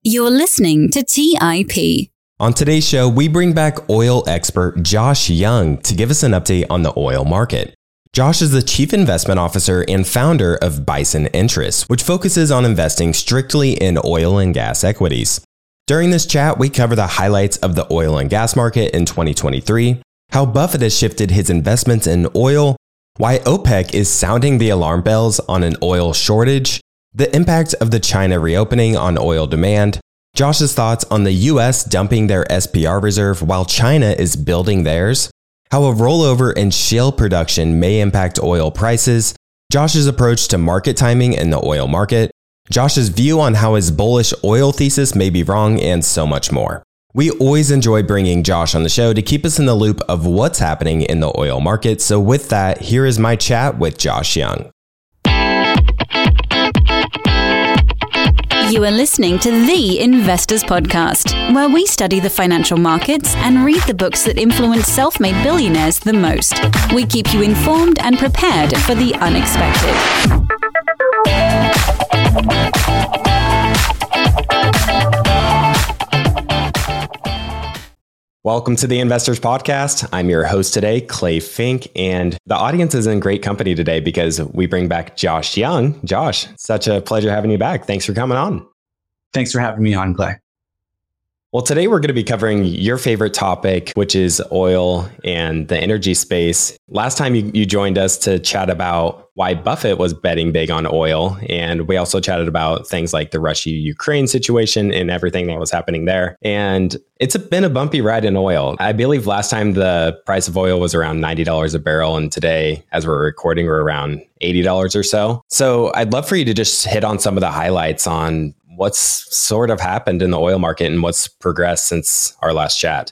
You're listening to TIP. On today's show, we bring back oil expert Josh Young to give us an update on the oil market. Josh is the Chief Investment Officer and founder of Bison Interests, which focuses on investing strictly in oil and gas equities. During this chat, we cover the highlights of the oil and gas market in 2023, how Buffett has shifted his investments in oil, why OPEC is sounding the alarm bells on an oil shortage, the impact of the China reopening on oil demand, Josh's thoughts on the US dumping their SPR reserve while China is building theirs, how a rollover in shale production may impact oil prices, Josh's approach to market timing in the oil market, Josh's view on how his bullish oil thesis may be wrong, and so much more. We always enjoy bringing Josh on the show to keep us in the loop of what's happening in the oil market. So with that, here is my chat with Josh Young. You are listening to The Investors Podcast, where we study the financial markets and read the books that influence self-made billionaires the most. We keep you informed and prepared for the unexpected. Welcome to the Investors Podcast. I'm your host today, Clay Fink, and the audience is in great company today because we bring back Josh Young. Josh, such a pleasure having you back. Thanks for coming on. Thanks for having me on, Clay. Well, today we're going to be covering your favorite topic, which is oil and the energy space. Last time you joined us to chat about why Buffett was betting big on oil. And we also chatted about things like the Russia-Ukraine situation and everything that was happening there. And it's been a bumpy ride in oil. I believe last time the price of oil was around $90 a barrel. And today, as we're recording, we're around $80 or so. So I'd love for you to just hit on some of the highlights on what's sort of happened in the oil market and what's progressed since our last chat.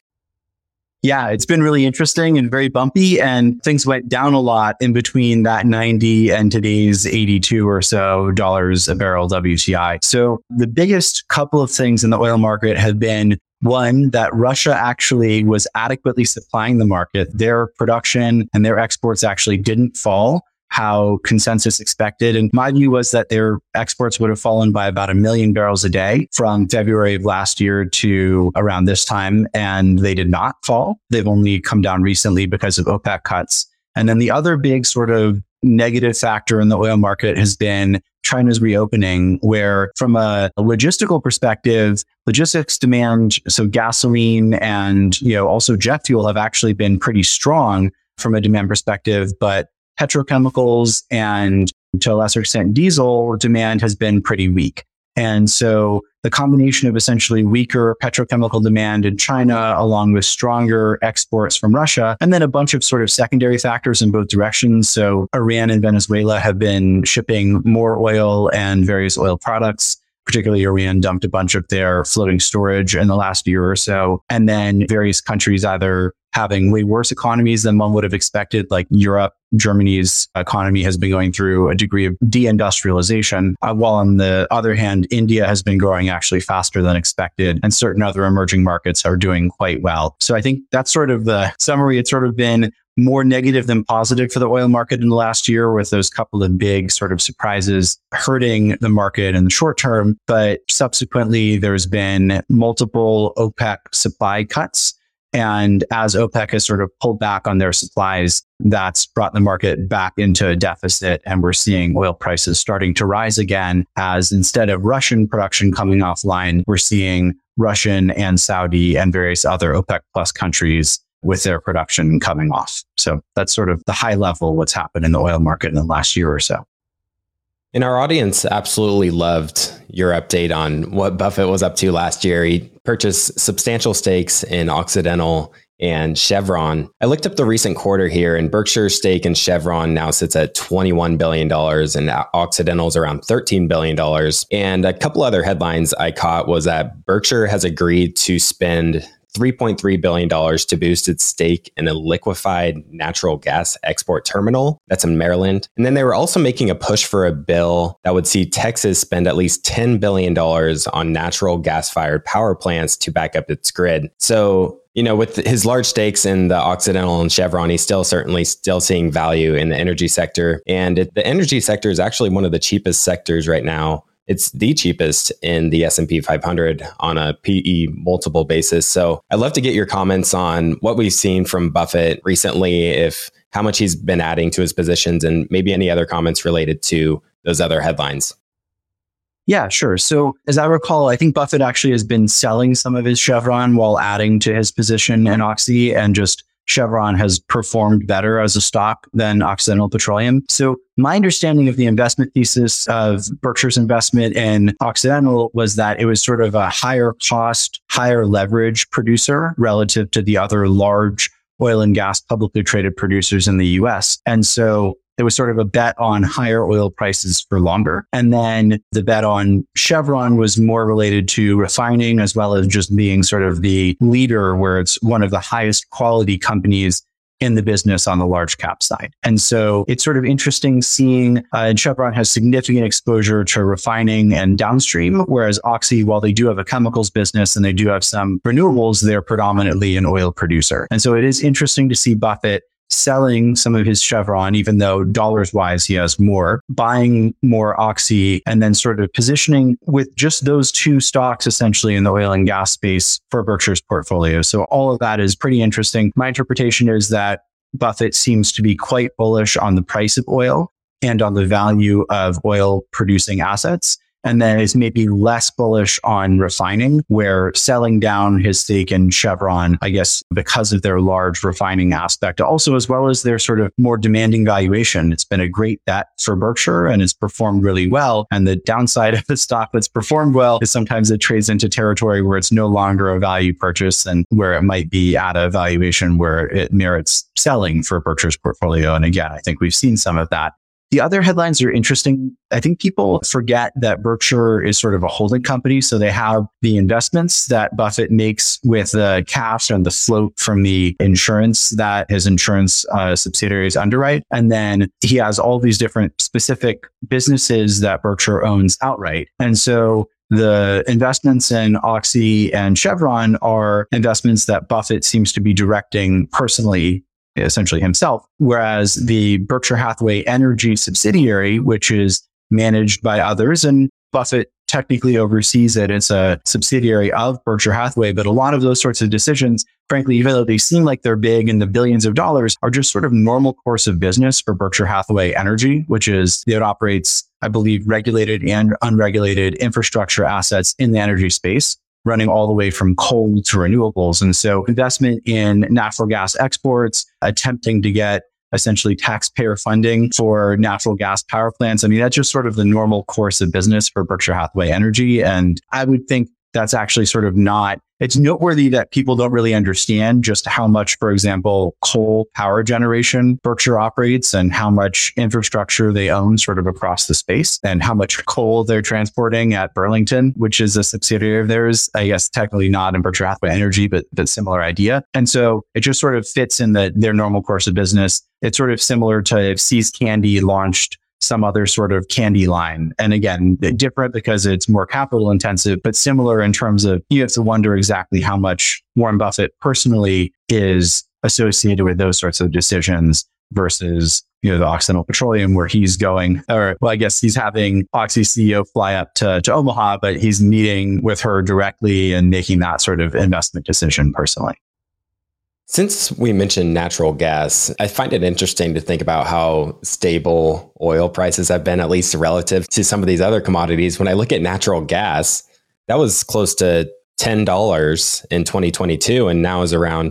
Yeah, it's been really interesting and very bumpy, and things went down a lot in between that 90 and today's 82 or so dollars a barrel WTI. So the biggest couple of things in the oil market have been, one, that Russia actually was adequately supplying the market. Their production and their exports actually didn't fall how consensus expected. And my view was that their exports would have fallen by about 1 million barrels a day from February of last year to around this time. And they did not fall. They've only come down recently because of OPEC cuts. And then the other big sort of negative factor in the oil market has been China's reopening, where from a logistical perspective, logistics demand, so gasoline and also jet fuel have actually been pretty strong from a demand perspective, but petrochemicals and to a lesser extent diesel demand has been pretty weak. And so the combination of essentially weaker petrochemical demand in China, along with stronger exports from Russia, and then a bunch of sort of secondary factors in both directions. So Iran and Venezuela have been shipping more oil and various oil products. Particularly Iran dumped a bunch of their floating storage in the last year or so. And then various countries either having way worse economies than one would have expected, like Europe. Germany's economy has been going through a degree of deindustrialization, while on the other hand, India has been growing actually faster than expected, and certain other emerging markets are doing quite well. So I think that's sort of the summary. It's sort of been more negative than positive for the oil market in the last year, with those couple of big sort of surprises hurting the market in the short term. But subsequently, there's been multiple OPEC supply cuts. And as OPEC has sort of pulled back on their supplies, that's brought the market back into a deficit. And we're seeing oil prices starting to rise again, as instead of Russian production coming offline, we're seeing Russian and Saudi and various other OPEC plus countries with their production coming off. So that's sort of the high level what's happened in the oil market in the last year or so. And our audience absolutely loved your update on what Buffett was up to last year. He purchased substantial stakes in Occidental and Chevron. I looked up the recent quarter here, and Berkshire's stake in Chevron now sits at $21 billion and Occidental's around $13 billion. And a couple other headlines I caught was that Berkshire has agreed to spend $3.3 billion to boost its stake in a liquefied natural gas export terminal that's in Maryland. And then they were also making a push for a bill that would see Texas spend at least $10 billion on natural gas-fired power plants to back up its grid. So, with his large stakes in the Occidental and Chevron, he's still seeing value in the energy sector. And the energy sector is actually one of the cheapest sectors right now it's the cheapest in the S&P 500 on a PE multiple basis. So I'd love to get your comments on what we've seen from Buffett recently, if how much he's been adding to his positions, and maybe any other comments related to those other headlines. Yeah, sure. So as I recall, I think Buffett actually has been selling some of his Chevron while adding to his position in Oxy, and just Chevron has performed better as a stock than Occidental Petroleum. So my understanding of the investment thesis of Berkshire's investment in Occidental was that it was sort of a higher cost, higher leverage producer relative to the other large oil and gas publicly traded producers in the US. And so it was sort of a bet on higher oil prices for longer. And then the bet on Chevron was more related to refining, as well as just being sort of the leader, where it's one of the highest quality companies in the business on the large cap side. And so it's sort of interesting seeing Chevron has significant exposure to refining and downstream, whereas Oxy, while they do have a chemicals business and they do have some renewables, they're predominantly an oil producer. And so it is interesting to see Buffett selling some of his Chevron, even though dollars wise he has more, buying more Oxy, and then sort of positioning with just those two stocks essentially in the oil and gas space for Berkshire's portfolio. So all of that is pretty interesting. My interpretation is that Buffett seems to be quite bullish on the price of oil and on the value of oil producing assets, and then is maybe less bullish on refining, where selling down his stake in Chevron, I guess, because of their large refining aspect, also as well as their sort of more demanding valuation. It's been a great bet for Berkshire and it's performed really well. And the downside of the stock that's performed well is sometimes it trades into territory where it's no longer a value purchase, and where it might be at a valuation where it merits selling for Berkshire's portfolio. And again, I think we've seen some of that. The other headlines are interesting. I think people forget that Berkshire is sort of a holding company. So they have the investments that Buffett makes with the cash and the float from the insurance that his insurance subsidiaries underwrite. And then he has all these different specific businesses that Berkshire owns outright. And so the investments in Oxy and Chevron are investments that Buffett seems to be directing personally, essentially himself, whereas the Berkshire Hathaway Energy subsidiary, which is managed by others, and Buffett technically oversees it, it's a subsidiary of Berkshire Hathaway, but a lot of those sorts of decisions, frankly, even though they seem like they're big in the billions of dollars, are just sort of normal course of business for Berkshire Hathaway Energy, which is, it operates, I believe, regulated and unregulated infrastructure assets in the energy space, running all the way from coal to renewables. And so investment in natural gas exports, attempting to get essentially taxpayer funding for natural gas power plants. I mean, that's just sort of the normal course of business for Berkshire Hathaway Energy. And I would think that's actually sort of not, it's noteworthy that people don't really understand just how much, for example, coal power generation Berkshire operates and how much infrastructure they own sort of across the space, and how much coal they're transporting at Burlington, which is a subsidiary of theirs. I guess technically not in Berkshire Hathaway Energy, but similar idea. And so it just sort of fits in their normal course of business. It's sort of similar to if See's Candy launched some other sort of candy line. And again, different because it's more capital intensive, but similar in terms of, you have to wonder exactly how much Warren Buffett personally is associated with those sorts of decisions versus, the Occidental Petroleum, where he's going, or well, I guess he's having Oxy CEO fly up to Omaha, but he's meeting with her directly and making that sort of investment decision personally. Since we mentioned natural gas, I find it interesting to think about how stable oil prices have been, at least relative to some of these other commodities. When I look at natural gas, that was close to $10 in 2022 and now is around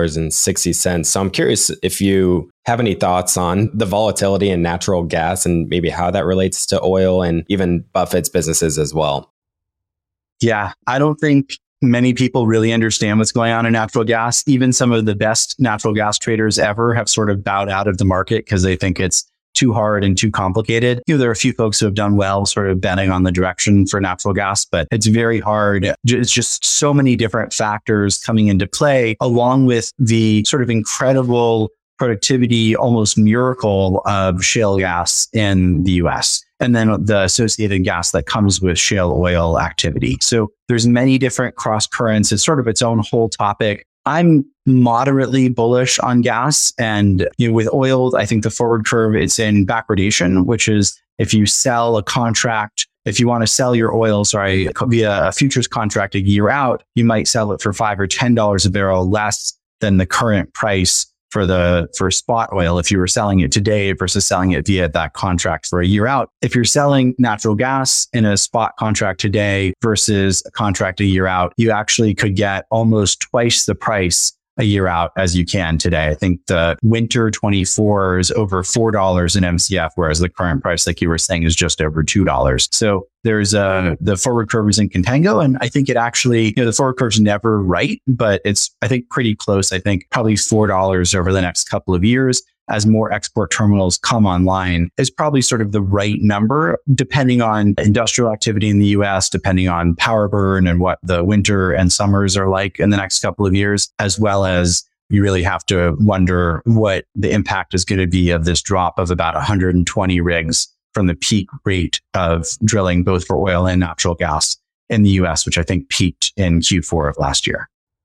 $2.60. So I'm curious if you have any thoughts on the volatility in natural gas and maybe how that relates to oil and even Buffett's businesses as well. Yeah, I don't think many people really understand what's going on in natural gas. Even some of the best natural gas traders ever have sort of bowed out of the market because they think it's too hard and too complicated. There are a few folks who have done well sort of betting on the direction for natural gas, but it's very hard. It's just so many different factors coming into play, along with the sort of incredible productivity, almost miracle of shale gas in the US. And then the associated gas that comes with shale oil activity. So there's many different cross currents. It's sort of its own whole topic. I'm moderately bullish on gas, and with oil, I think the forward curve, it's in backwardation, which is if you sell a contract if you want to sell your oil, via a futures contract a year out, you might sell it for $5 or $10 a barrel less than the current price for spot oil if you were selling it today versus selling it via that contract for a year out. If you're selling natural gas in a spot contract today versus a contract a year out, you actually could get almost twice the price a year out as you can today. I think the winter 24 is over $4 an MCF, whereas the current price, like you were saying, is just over $2. So there's the forward curve is in contango. And I think it actually, the forward curve's never right, but it's, I think, pretty close. I think probably $4 over the next couple of years as more export terminals come online is probably sort of the right number, depending on industrial activity in the US, depending on power burn and what the winter and summers are like in the next couple of years, as well as you really have to wonder what the impact is going to be of this drop of about 120 rigs from the peak rate of drilling, both for oil and natural gas in the US, which I think peaked in Q4 of last year.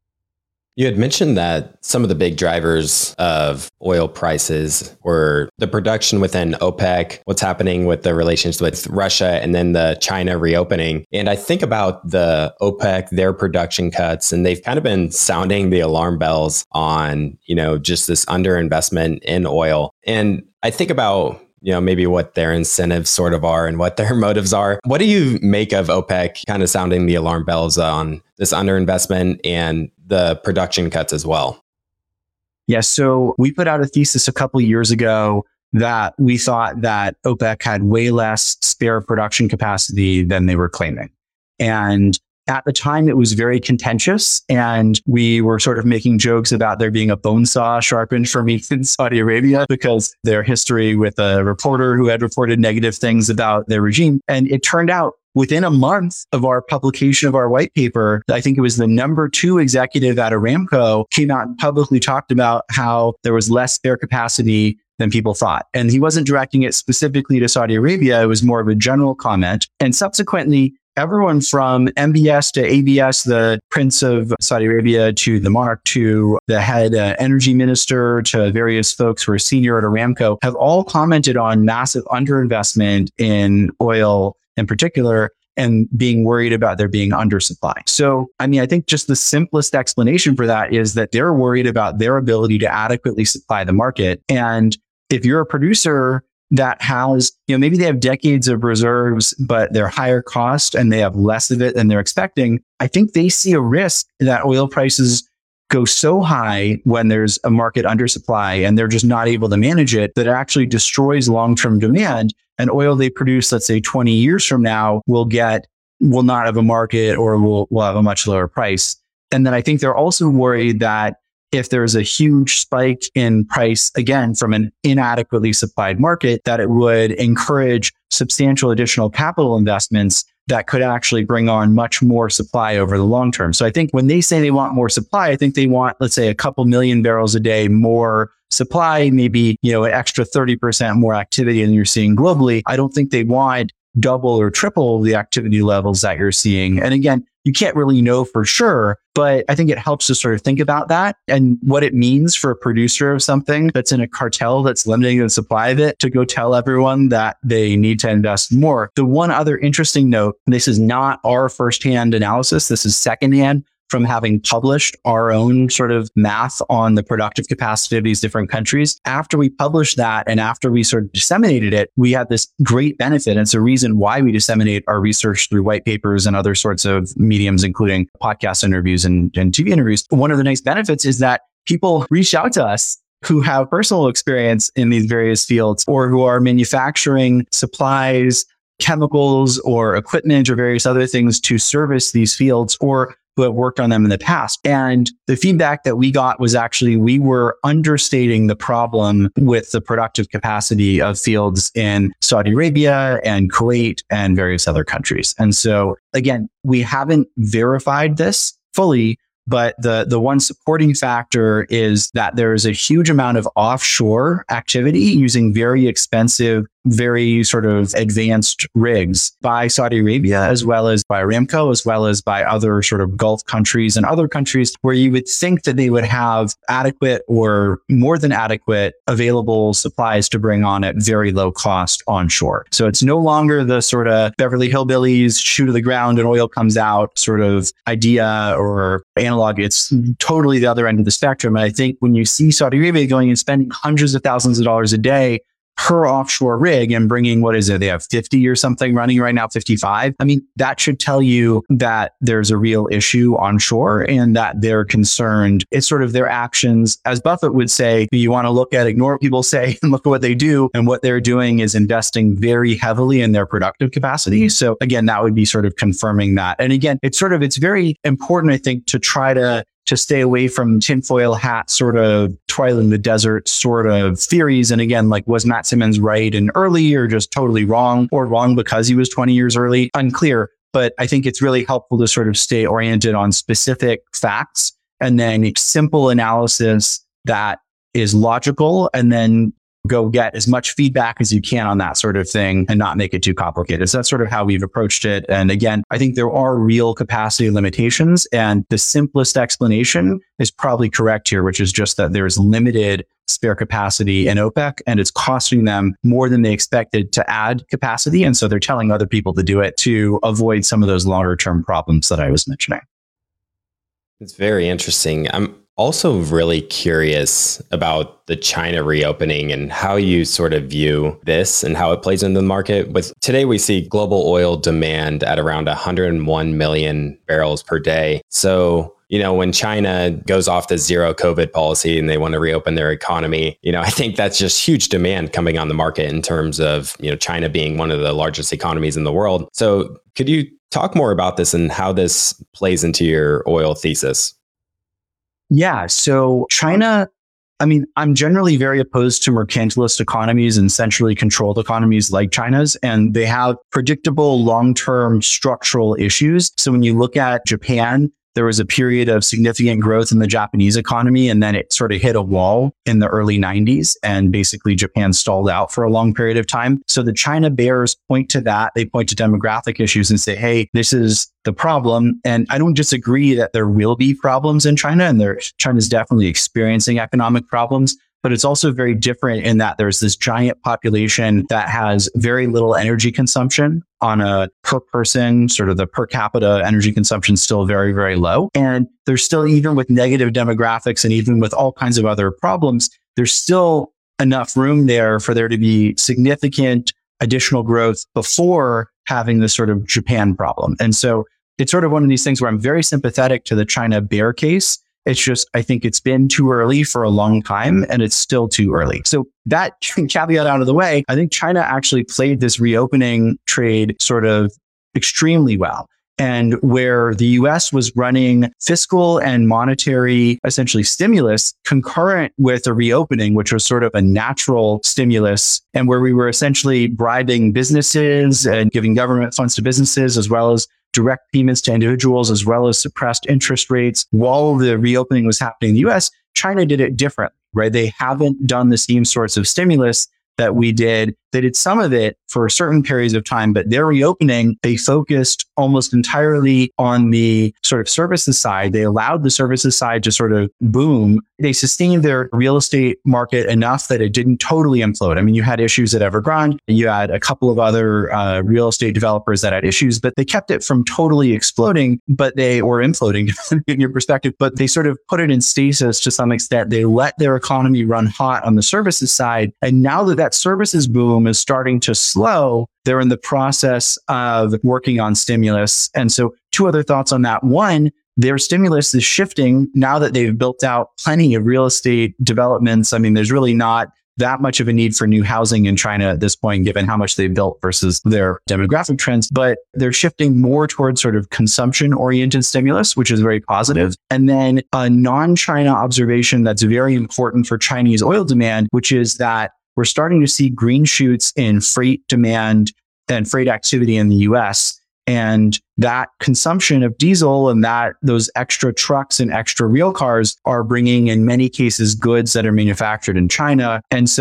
You had mentioned that some of the big drivers of oil prices were the production within OPEC, what's happening with the relations with Russia, and then the China reopening. And I think about the OPEC, their production cuts, and they've kind of been sounding the alarm bells on, just this underinvestment in oil. And I think about maybe what their incentives sort of are and what their motives are. What do you make of OPEC kind of sounding the alarm bells on this underinvestment and the production cuts as well? Yeah, so we put out a thesis a couple of years ago that we thought that OPEC had way less spare production capacity than they were claiming. And at the time, it was very contentious, and we were sort of making jokes about there being a bone saw sharpened for me in Saudi Arabia because their history with a reporter who had reported negative things about their regime. And it turned out within a month of our publication of our white paper, I think it was the number 2 executive at Aramco came out and publicly talked about how there was less spare capacity than people thought. And he wasn't directing it specifically to Saudi Arabia. It was more of a general comment. And subsequently, everyone from MBS to ABS, the Prince of Saudi Arabia, to the monarch, to the head energy minister, to various folks who are senior at Aramco, have all commented on massive underinvestment in oil in particular, and being worried about there being undersupply. So, I think just the simplest explanation for that is that they're worried about their ability to adequately supply the market. And if you're a producer that has, maybe they have decades of reserves, but they're higher cost and they have less of it than they're expecting, I think they see a risk that oil prices go so high when there's a market undersupply and they're just not able to manage it, that it actually destroys long-term demand. And oil they produce, let's say 20 years from now, will not have a market, or will have a much lower price. And then I think they're also worried that if there's a huge spike in price, again, from an inadequately supplied market, that it would encourage substantial additional capital investments that could actually bring on much more supply over the long term. So I think when they say they want more supply, I think they want, let's say, a couple million barrels a day more supply, maybe, an extra 30% more activity than you're seeing globally. I don't think they want double or triple the activity levels that you're seeing. And again, you can't really know for sure, but I think it helps to sort of think about that and what it means for a producer of something that's in a cartel that's limiting the supply of it to go tell everyone that they need to invest more. The one other interesting note, this is not our firsthand analysis, this is secondhand from having published our own sort of math on the productive capacity of these different countries. After we published that and after we sort of disseminated it, we had this great benefit. And it's a reason why we disseminate our research through white papers and other sorts of mediums, including podcast interviews and TV interviews. One of the nice benefits is that people reach out to us who have personal experience in these various fields, or who are manufacturing supplies, chemicals, or equipment, or various other things to service these fields, or who have worked on them in the past. And the feedback that we got was actually we were understating the problem with the productive capacity of fields in Saudi Arabia and Kuwait and various other countries. And so again, we haven't verified this fully, but the one supporting factor is that there is a huge amount of offshore activity using very expensive very sort of advanced rigs by Saudi Arabia, as well as by Aramco, as well as by other sort of Gulf countries and other countries where you would think that they would have adequate or more than adequate available supplies to bring on at very low cost onshore. So it's no longer the sort of Beverly Hillbillies shoot to the ground and oil comes out sort of idea or analog. It's totally the other end of the spectrum. And I think when you see Saudi Arabia going and spending hundreds of thousands of dollars a day per offshore rig and bringing, what is it? They have 50 or something running right now, 55. I mean, that should tell you that there's a real issue onshore and that they're concerned. It's sort of their actions. As Buffett would say, you want to look at, ignore what people say and look at what they do. And what they're doing is investing very heavily in their productive capacity. So again, that would be sort of confirming that. And again, it's very important, I think, to try to stay away from tinfoil hat sort of Twilight in the desert sort of theories. And again, like, was Matt Simmons right and early or just totally wrong, or wrong because he was 20 years early? Unclear. But I think it's really helpful to sort of stay oriented on specific facts and then simple analysis that is logical, and then go get as much feedback as you can on that sort of thing and not make it too complicated. So that's sort of how we've approached it. And again, I think there are real capacity limitations, and the simplest explanation is probably correct here, which is just that there's limited spare capacity in OPEC and it's costing them more than they expected to add capacity. And so they're telling other people to do it to avoid some of those longer term problems that I was mentioning. It's very interesting. I'm also really curious about the China reopening and how you sort of view this and how it plays into the market. With today, we see global oil demand at around 101 million barrels per day. So, when China goes off the zero COVID policy and they want to reopen their economy, I think that's just huge demand coming on the market in terms of, China being one of the largest economies in the world. So could you talk more about this and how this plays into your oil thesis? Yeah. So China, I'm generally very opposed to mercantilist economies and centrally controlled economies like China's, and they have predictable long-term structural issues. So when you look at Japan, there was a period of significant growth in the Japanese economy, and then it sort of hit a wall in the early 90s, and basically Japan stalled out for a long period of time. So the China bears point to that. They point to demographic issues and say, hey, this is the problem. And I don't disagree that there will be problems in China, and China's definitely experiencing economic problems. But it's also very different in that there's this giant population that has very little energy consumption on a per person, sort of the per capita energy consumption is still very, very low. And there's still, even with negative demographics and even with all kinds of other problems, there's still enough room there for there to be significant additional growth before having this sort of Japan problem. And so it's sort of one of these things where I'm very sympathetic to the China bear case. It's just, I think it's been too early for a long time, and it's still too early. So that caveat out of the way, I think China actually played this reopening trade sort of extremely well. And where the US was running fiscal and monetary, essentially stimulus concurrent with a reopening, which was sort of a natural stimulus, and where we were essentially bribing businesses and giving government funds to businesses, as well as direct payments to individuals, as well as suppressed interest rates. While the reopening was happening in the US, China did it differently, right? They haven't done the same sorts of stimulus that we did. They did some of it for certain periods of time, but their reopening, they focused almost entirely on the sort of services side. They allowed the services side to sort of boom. They sustained their real estate market enough that it didn't totally implode. I mean, you had issues at Evergrande. You had a couple of other real estate developers that had issues, but they kept it from totally exploding, or imploding in your perspective, but they sort of put it in stasis to some extent. They let their economy run hot on the services side. And now that services boom is starting to slow, they're in the process of working on stimulus. And so 2 other thoughts on that. One, their stimulus is shifting now that they've built out plenty of real estate developments. I mean, there's really not that much of a need for new housing in China at this point, given how much they've built versus their demographic trends. But they're shifting more towards sort of consumption-oriented stimulus, which is very positive. And then a non-China observation that's very important for Chinese oil demand, which is that we're starting to see green shoots in freight demand and freight activity in the US. And that consumption of diesel and that those extra trucks and extra real cars are bringing, in many cases, goods that are manufactured in China. And so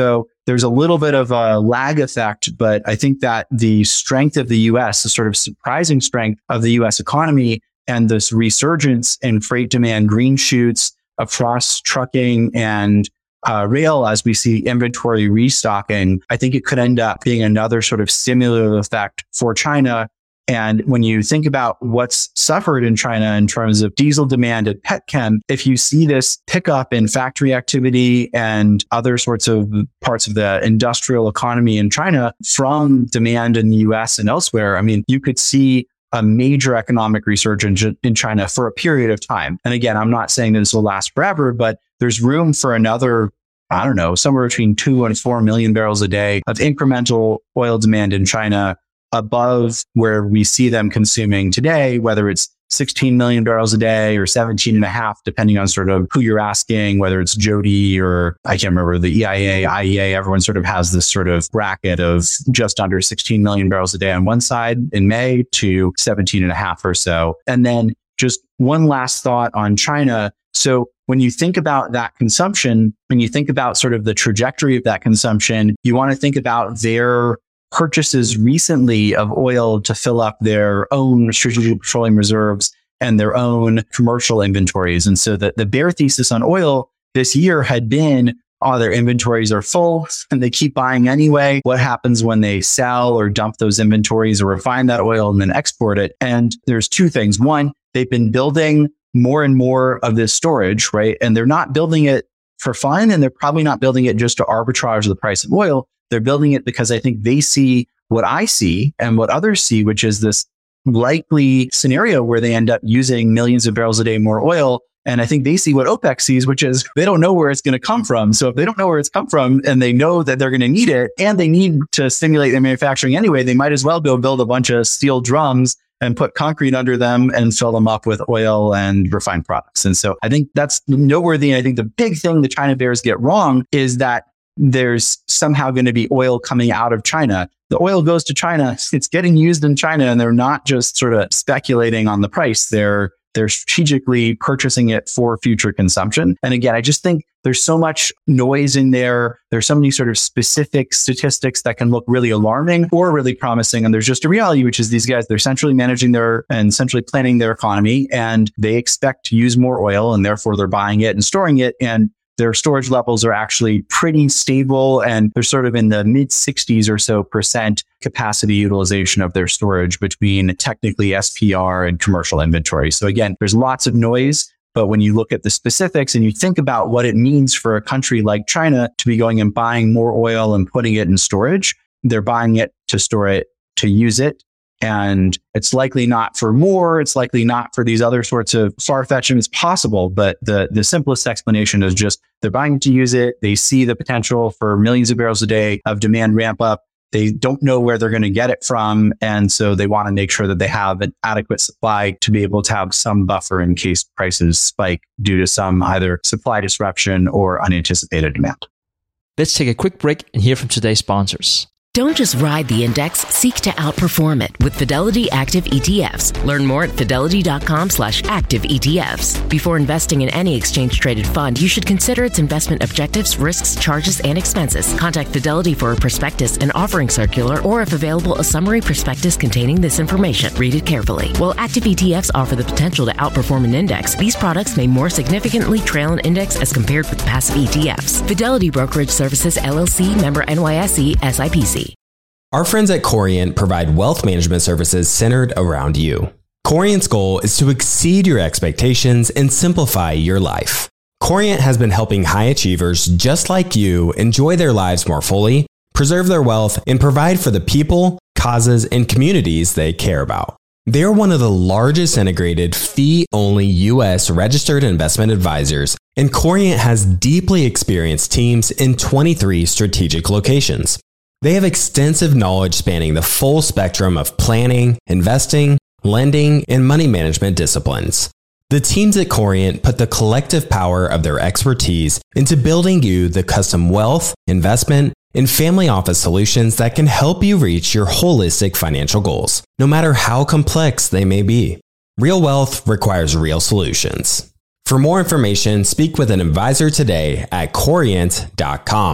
there's a little bit of a lag effect, but I think that the strength of the US, the sort of surprising strength of the US economy and this resurgence in freight demand, green shoots across trucking and rail, as we see inventory restocking, I think it could end up being another sort of stimulative effect for China. And when you think about what's suffered in China in terms of diesel demand and petchem, if you see this pickup in factory activity and other sorts of parts of the industrial economy in China from demand in the US and elsewhere, I mean, you could see a major economic resurgence in China for a period of time. And again, I'm not saying this will last forever, but there's room for another, I don't know, somewhere between 2 and 4 million barrels a day of incremental oil demand in China above where we see them consuming today, whether it's 16 million barrels a day or 17.5, depending on sort of who you're asking, whether it's Jody or I can't remember, the EIA, IEA, everyone sort of has this sort of bracket of just under 16 million barrels a day on one side in May to 17.5 or so. And then just one last thought on China. So when you think about that consumption, when you think about sort of the trajectory of that consumption, you want to think about their purchases recently of oil to fill up their own strategic petroleum reserves and their own commercial inventories. And so the bear thesis on oil this year had been, their inventories are full and they keep buying anyway. What happens when they sell or dump those inventories or refine that oil and then export it? And there's two things. One, they've been building more and more of this storage, right? And they're not building it for fun, and they're probably not building it just to arbitrage the price of oil. They're building it because I think they see what I see and what others see, which is this likely scenario where they end up using millions of barrels a day more oil. And I think they see what OPEC sees, which is they don't know where it's going to come from. So if they don't know where it's come from and they know that they're going to need it and they need to stimulate their manufacturing anyway, they might as well go build a bunch of steel drums and put concrete under them and fill them up with oil and refined products. And so I think that's noteworthy. And I think the big thing the China bears get wrong is that there's somehow going to be oil coming out of China. The oil goes to China. It's getting used in China, and they're not just sort of speculating on the price. They're strategically purchasing it for future consumption. And again, I just think there's so much noise in there. There's so many sort of specific statistics that can look really alarming or really promising. And there's just a reality, which is these guys, they're centrally managing and centrally planning their economy, and they expect to use more oil, and therefore they're buying it and storing it. And their storage levels are actually pretty stable, and they're sort of in the mid 60s or so % capacity utilization of their storage between technically SPR and commercial inventory. So again, there's lots of noise, but when you look at the specifics and you think about what it means for a country like China to be going and buying more oil and putting it in storage, they're buying it to store it, to use it. And it's likely not for more. It's likely not for these other sorts of far-fetched. It's possible, but the simplest explanation is just they're buying to use it. They see the potential for millions of barrels a day of demand ramp up. They don't know where they're going to get it from. And so they want to make sure that they have an adequate supply to be able to have some buffer in case prices spike due to some either supply disruption or unanticipated demand. Let's take a quick break and hear from today's sponsors. Don't just ride the index, seek to outperform it with Fidelity Active ETFs. Learn more at fidelity.com/active ETFs. Before investing in any exchange-traded fund, you should consider its investment objectives, risks, charges, and expenses. Contact Fidelity for a prospectus, an offering circular, or if available, a summary prospectus containing this information. Read it carefully. While active ETFs offer the potential to outperform an index, these products may more significantly trail an index as compared with passive ETFs. Fidelity Brokerage Services, LLC, member NYSE, SIPC. Our friends at Corient provide wealth management services centered around you. Corient's goal is to exceed your expectations and simplify your life. Corient has been helping high achievers just like you enjoy their lives more fully, preserve their wealth, and provide for the people, causes, and communities they care about. They are one of the largest integrated fee-only U.S. registered investment advisors, and Corient has deeply experienced teams in 23 strategic locations. They have extensive knowledge spanning the full spectrum of planning, investing, lending, and money management disciplines. The teams at Corient put the collective power of their expertise into building you the custom wealth, investment, and family office solutions that can help you reach your holistic financial goals, no matter how complex they may be. Real wealth requires real solutions. For more information, speak with an advisor today at Corient.com.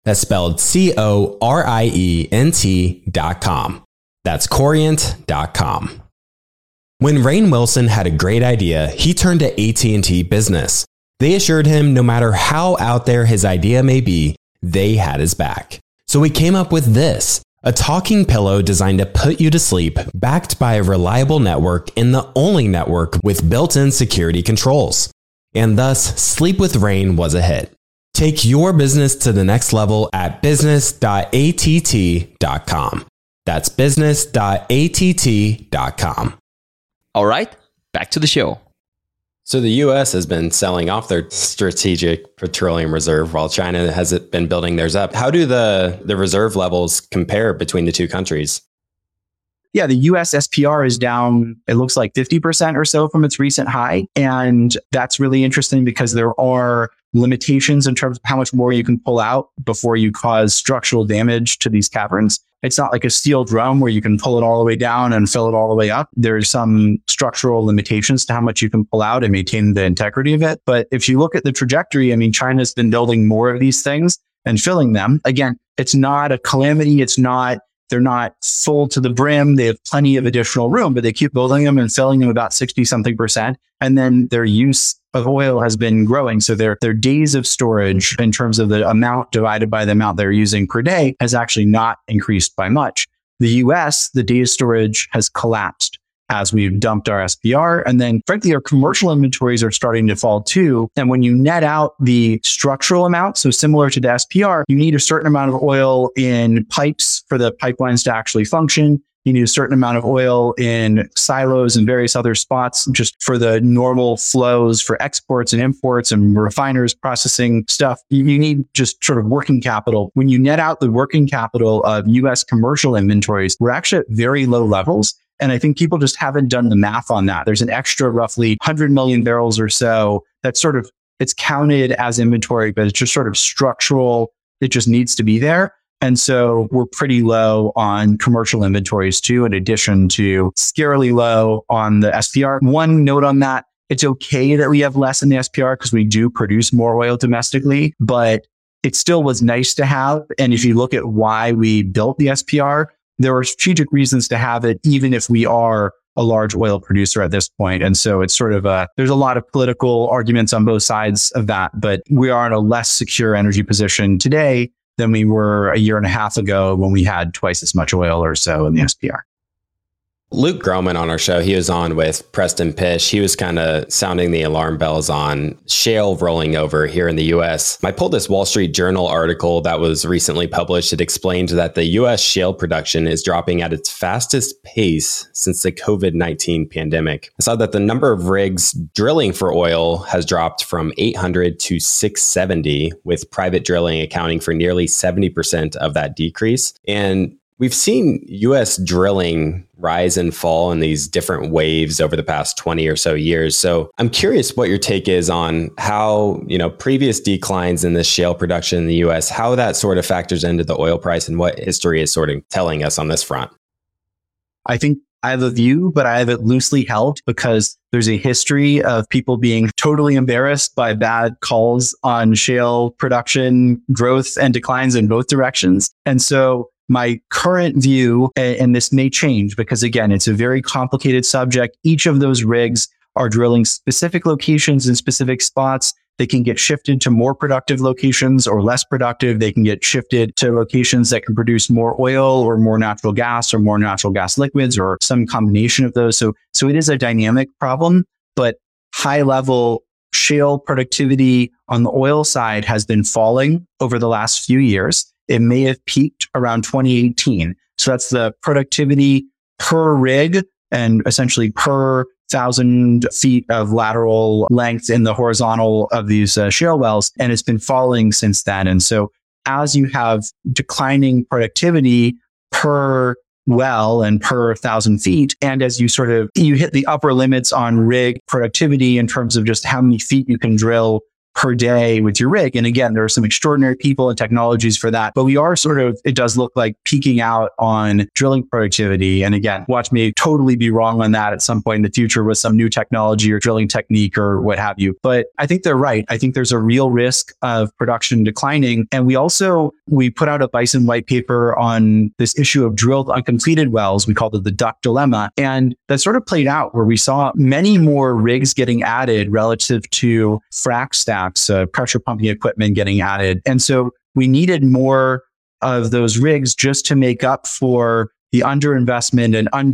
That's spelled CORIENT.com. That's Corient.com. When Rainn Wilson had a great idea, he turned to AT&T Business. They assured him no matter how out there his idea may be, they had his back. So he came up with this, a talking pillow designed to put you to sleep, backed by a reliable network and the only network with built-in security controls. And thus, Sleep with Rainn was a hit. Take your business to the next level at business.att.com. That's business.att.com. All right, back to the show. So the U.S. has been selling off their strategic petroleum reserve while China has been building theirs up. How do the reserve levels compare between the two countries? Yeah, the US SPR is down, it looks like 50% or so from its recent high. And that's really interesting because there are limitations in terms of how much more you can pull out before you cause structural damage to these caverns. It's not like a steel drum where you can pull it all the way down and fill it all the way up. There's some structural limitations to how much you can pull out and maintain the integrity of it. But if you look at the trajectory, I mean, China's been building more of these things and filling them. Again, it's not a calamity. They're not full to the brim. They have plenty of additional room, but they keep building them and filling them about 60-something%. And then their use of oil has been growing. So their days of storage in terms of the amount divided by the amount they're using per day has actually not increased by much. The US, the days storage has collapsed as we've dumped our SPR. And then frankly, our commercial inventories are starting to fall too. And when you net out the structural amount, so similar to the SPR, you need a certain amount of oil in pipes for the pipelines to actually function. You need a certain amount of oil in silos and various other spots just for the normal flows for exports and imports and refiners processing stuff. You need just sort of working capital. When you net out the working capital of US commercial inventories, we're actually at very low levels. And I think people just haven't done the math on that. There's an extra roughly 100 million barrels or so that's sort of, it's counted as inventory, but it's just sort of structural. It just needs to be there. And so we're pretty low on commercial inventories too, in addition to scarily low on the SPR. One note on that, it's okay that we have less in the SPR because we do produce more oil domestically, but it still was nice to have. And if you look at why we built the SPR, there are strategic reasons to have it, even if we are a large oil producer at this point. And so it's sort of there's a lot of political arguments on both sides of that, but we are in a less secure energy position today than we were a year and a half ago when we had twice as much oil or so in the SPR. Luke Gromen on our show, he was on with Preston Pysh. He was kind of sounding the alarm bells on shale rolling over here in the US. I pulled this Wall Street Journal article that was recently published. It explained that the US shale production is dropping at its fastest pace since the COVID-19 pandemic. I saw that the number of rigs drilling for oil has dropped from 800 to 670, with private drilling accounting for nearly 70% of that decrease. And we've seen U.S. drilling rise and fall in these different waves over the past 20 or so years. So I'm curious what your take is on how, previous declines in this shale production in the U.S., how that sort of factors into the oil price and what history is sort of telling us on this front. I think I have a view, but I have it loosely held because there's a history of people being totally embarrassed by bad calls on shale production growth and declines in both directions. And so my current view, and this may change because again, it's a very complicated subject. Each of those rigs are drilling specific locations in specific spots. They can get shifted to more productive locations or less productive. They can get shifted to locations that can produce more oil or more natural gas liquids or some combination of those. So it is a dynamic problem, but high level shale productivity on the oil side has been falling over the last few years. It may have peaked around 2018. So that's the productivity per rig and essentially per 1,000 feet of lateral length in the horizontal of these shale wells. And it's been falling since then. And so as you have declining productivity per well and per 1,000 feet, and as you hit the upper limits on rig productivity in terms of just how many feet you can drill per day with your rig. And again, there are some extraordinary people and technologies for that, but we are it does look like peaking out on drilling productivity. And again, watch me totally be wrong on that at some point in the future with some new technology or drilling technique or what have you. But I think they're right. I think there's a real risk of production declining. And we put out a Bison white paper on this issue of drilled uncompleted wells. We called it the duck dilemma. And that sort of played out where we saw many more rigs getting added relative to frac stacks, pressure pumping equipment getting added. And so we needed more of those rigs just to make up for the underinvestment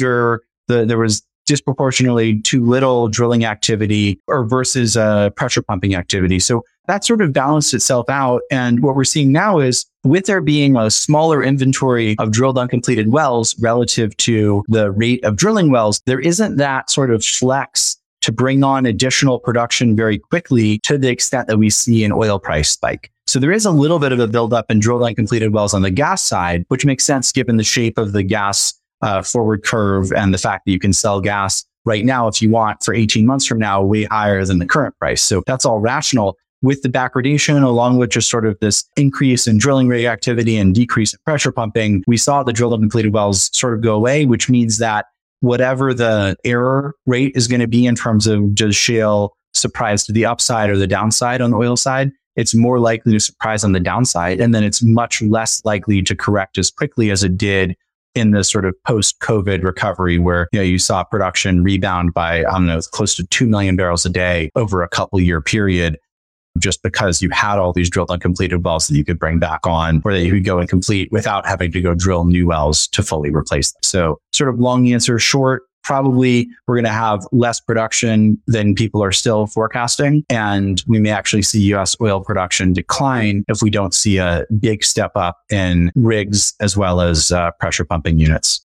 and there was disproportionately too little drilling activity versus pressure pumping activity. So that sort of balanced itself out. And what we're seeing now is with there being a smaller inventory of drilled uncompleted wells relative to the rate of drilling wells, there isn't that sort of flex to bring on additional production very quickly to the extent that we see an oil price spike. So there is a little bit of a buildup in drilled uncompleted wells on the gas side, which makes sense given the shape of the gas forward curve and the fact that you can sell gas right now if you want for 18 months from now way higher than the current price. So that's all rational. With the backwardation, along with just sort of this increase in drilling rig activity and decrease in pressure pumping, we saw the drilled uncompleted wells sort of go away, which means that whatever the error rate is going to be in terms of does shale surprise to the upside or the downside on the oil side, it's more likely to surprise on the downside. And then it's much less likely to correct as quickly as it did in the sort of post-COVID recovery where you saw production rebound by, close to 2 million barrels a day over a couple year period, just because you had all these drilled uncompleted wells that you could bring back on or that you could go and complete without having to go drill new wells to fully replace them. So sort of long answer short, probably we're going to have less production than people are still forecasting. And we may actually see US oil production decline if we don't see a big step up in rigs as well as pressure pumping units.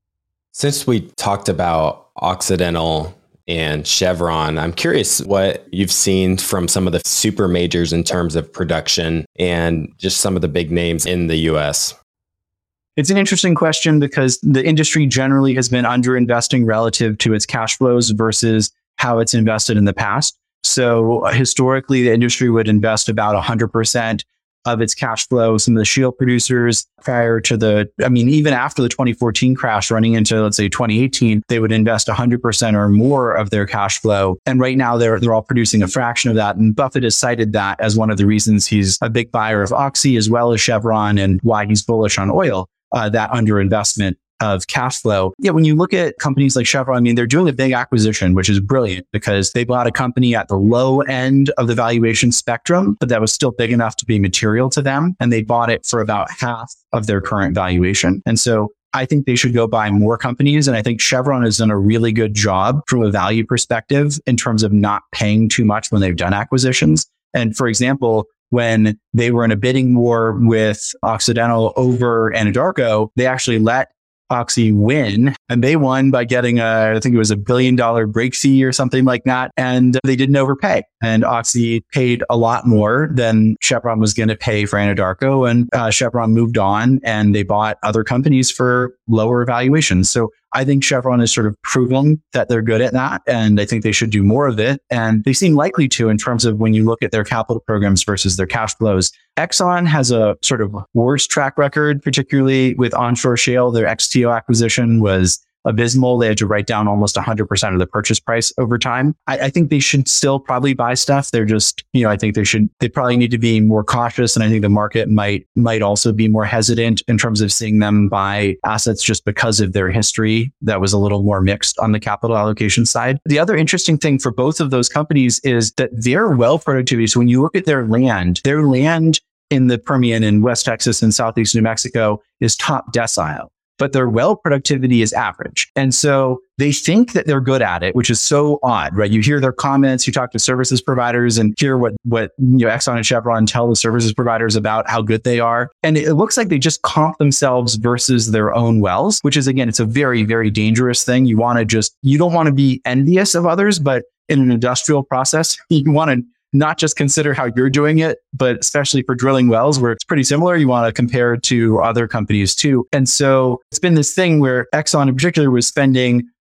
Since we talked about Occidental and Chevron, I'm curious what you've seen from some of the super majors in terms of production and just some of the big names in the US. It's an interesting question because the industry generally has been underinvesting relative to its cash flows versus how it's invested in the past. So historically, the industry would invest about 100% of its cash flow. Some of the shale producers prior to even after the 2014 crash running into, let's say 2018, they would invest 100% or more of their cash flow. And right now they're all producing a fraction of that. And Buffett has cited that as one of the reasons he's a big buyer of Oxy as well as Chevron and why he's bullish on oil, that underinvestment of cash flow. Yeah, when you look at companies like Chevron, they're doing a big acquisition, which is brilliant because they bought a company at the low end of the valuation spectrum, but that was still big enough to be material to them. And they bought it for about half of their current valuation. And so I think they should go buy more companies. And I think Chevron has done a really good job from a value perspective in terms of not paying too much when they've done acquisitions. And for example, when they were in a bidding war with Occidental over Anadarko, they actually let Oxy win, and they won by getting I think it was $1 billion break fee or something like that. And they didn't overpay. And Oxy paid a lot more than Chevron was going to pay for Anadarko. And Chevron moved on and they bought other companies for lower valuations. So I think Chevron has sort of proven that they're good at that. And I think they should do more of it. And they seem likely to in terms of when you look at their capital programs versus their cash flows. Exxon has a sort of worse track record, particularly with onshore shale. Their XTO acquisition was abysmal. They had to write down almost 100% of the purchase price over time. I think they should still probably buy stuff. They're just, I think they probably need to be more cautious. And I think the market might also be more hesitant in terms of seeing them buy assets just because of their history that was a little more mixed on the capital allocation side. The other interesting thing for both of those companies is that their well productivity. So when you look at their land in the Permian in West Texas and Southeast New Mexico is top decile, but their well productivity is average. And so they think that they're good at it, which is so odd, right? You hear their comments, you talk to services providers and hear what Exxon and Chevron tell the services providers about how good they are. And it looks like they just comp themselves versus their own wells, which is, again, it's a very, very dangerous thing. You don't want to be envious of others, but in an industrial process, you want to not just consider how you're doing it, but especially for drilling wells where it's pretty similar, you want to compare to other companies too. And so it's been this thing where Exxon in particular was spending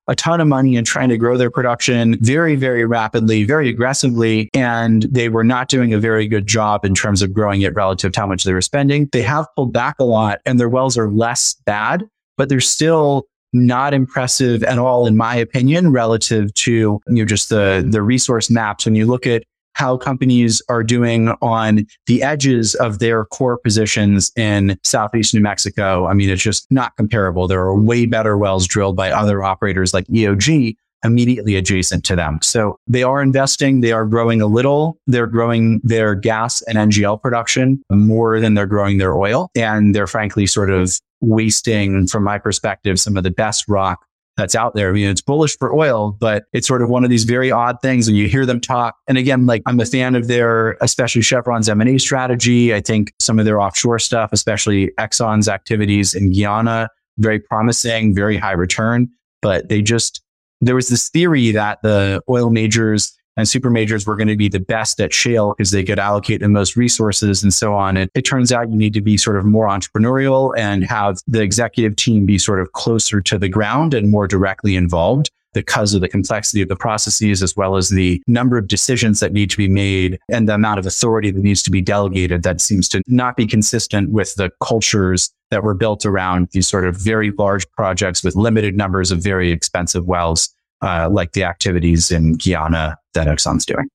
a ton of money and trying to grow their production very, very rapidly, very aggressively. And they were not doing a very good job in terms of growing it relative to how much they were spending. They have pulled back a lot and their wells are less bad, but they're still not impressive at all, in my opinion, relative to just the resource maps. When you look at how companies are doing on the edges of their core positions in Southeast New Mexico, I mean, it's just not comparable. There are way better wells drilled by other operators like EOG immediately adjacent to them. So they are investing, they are growing a little, they're growing their gas and NGL production more than they're growing their oil. And they're frankly sort of wasting, from my perspective, some of the best rock that's out there. I mean, it's bullish for oil, but it's sort of one of these very odd things when you hear them talk. And again, like I'm a fan of their, especially Chevron's M&A strategy. I think some of their offshore stuff, especially Exxon's activities in Guyana, very promising, very high return. But there was this theory that the oil majors and super majors were going to be the best at shale because they could allocate the most resources and so on. It turns out you need to be sort of more entrepreneurial and have the executive team be sort of closer to the ground and more directly involved because of the complexity of the processes, as well as the number of decisions that need to be made and the amount of authority that needs to be delegated that seems to not be consistent with the cultures that were built around these sort of very large projects with limited numbers of very expensive wells. Like the activities in Guyana that Exxon's doing.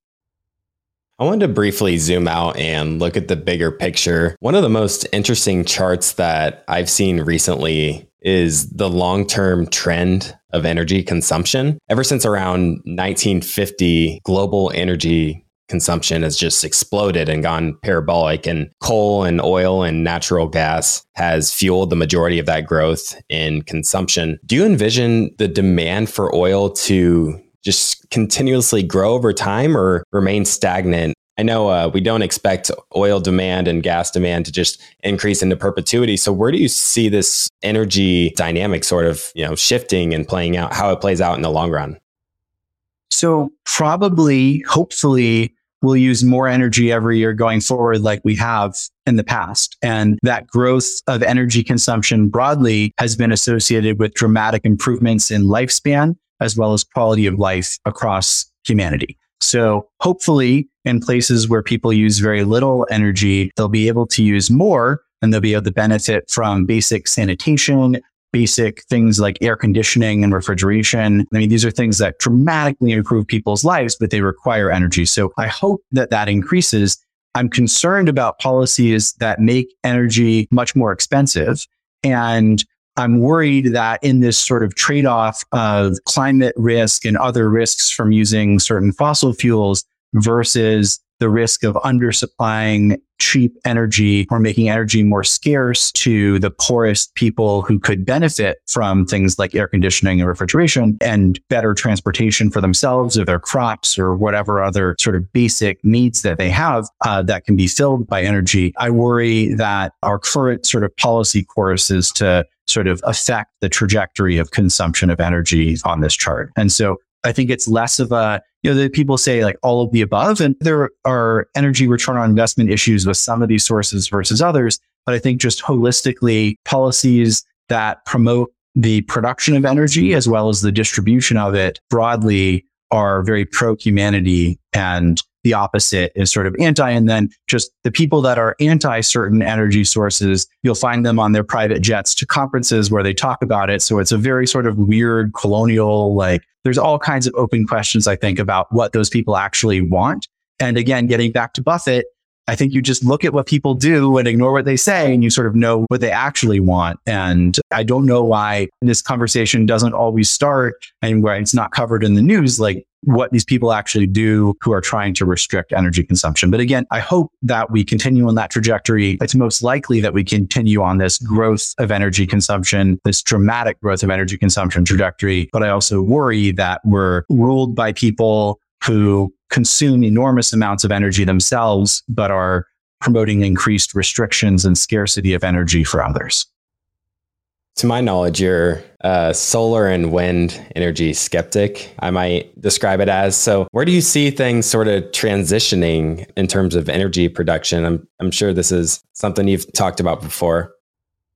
I wanted to briefly zoom out and look at the bigger picture. One of the most interesting charts that I've seen recently is the long-term trend of energy consumption. Ever since around 1950, global energy consumption has just exploded and gone parabolic, and coal and oil and natural gas has fueled the majority of that growth in consumption. Do you envision the demand for oil to just continuously grow over time or remain stagnant? I know we don't expect oil demand and gas demand to just increase into perpetuity. So where do you see this energy dynamic sort of, shifting and playing out, how it plays out in the long run? So probably, hopefully, we'll use more energy every year going forward like we have in the past. And that growth of energy consumption broadly has been associated with dramatic improvements in lifespan, as well as quality of life across humanity. So hopefully in places where people use very little energy, they'll be able to use more and they'll be able to benefit from basic sanitation, basic things like air conditioning and refrigeration. I mean, these are things that dramatically improve people's lives, but they require energy. So I hope that increases. I'm concerned about policies that make energy much more expensive. And I'm worried that in this sort of trade-off of climate risk and other risks from using certain fossil fuels versus the risk of undersupplying cheap energy or making energy more scarce to the poorest people who could benefit from things like air conditioning and refrigeration and better transportation for themselves or their crops or whatever other sort of basic needs that they have that can be filled by energy. I worry that our current sort of policy course is to sort of affect the trajectory of consumption of energy on this chart. And so I think it's less of a, the people say like all of the above, and there are energy return on investment issues with some of these sources versus others. But I think just holistically, policies that promote the production of energy as well as the distribution of it broadly are very pro-humanity, and the opposite is sort of anti. And then just the people that are anti certain energy sources, you'll find them on their private jets to conferences where they talk about it. So it's a very sort of weird colonial, there's all kinds of open questions, I think, about what those people actually want. And again, getting back to Buffett, I think you just look at what people do and ignore what they say, and you sort of know what they actually want. And I don't know why this conversation doesn't always start and where it's not covered in the news, like what these people actually do who are trying to restrict energy consumption. But again, I hope that we continue on that trajectory. It's most likely that we continue on this growth of energy consumption, this dramatic growth of energy consumption trajectory. But I also worry that we're ruled by people who consume enormous amounts of energy themselves, but are promoting increased restrictions and scarcity of energy for others. To my knowledge, you're a solar and wind energy skeptic, I might describe it as. So where do you see things sort of transitioning in terms of energy production? I'm sure this is something you've talked about before.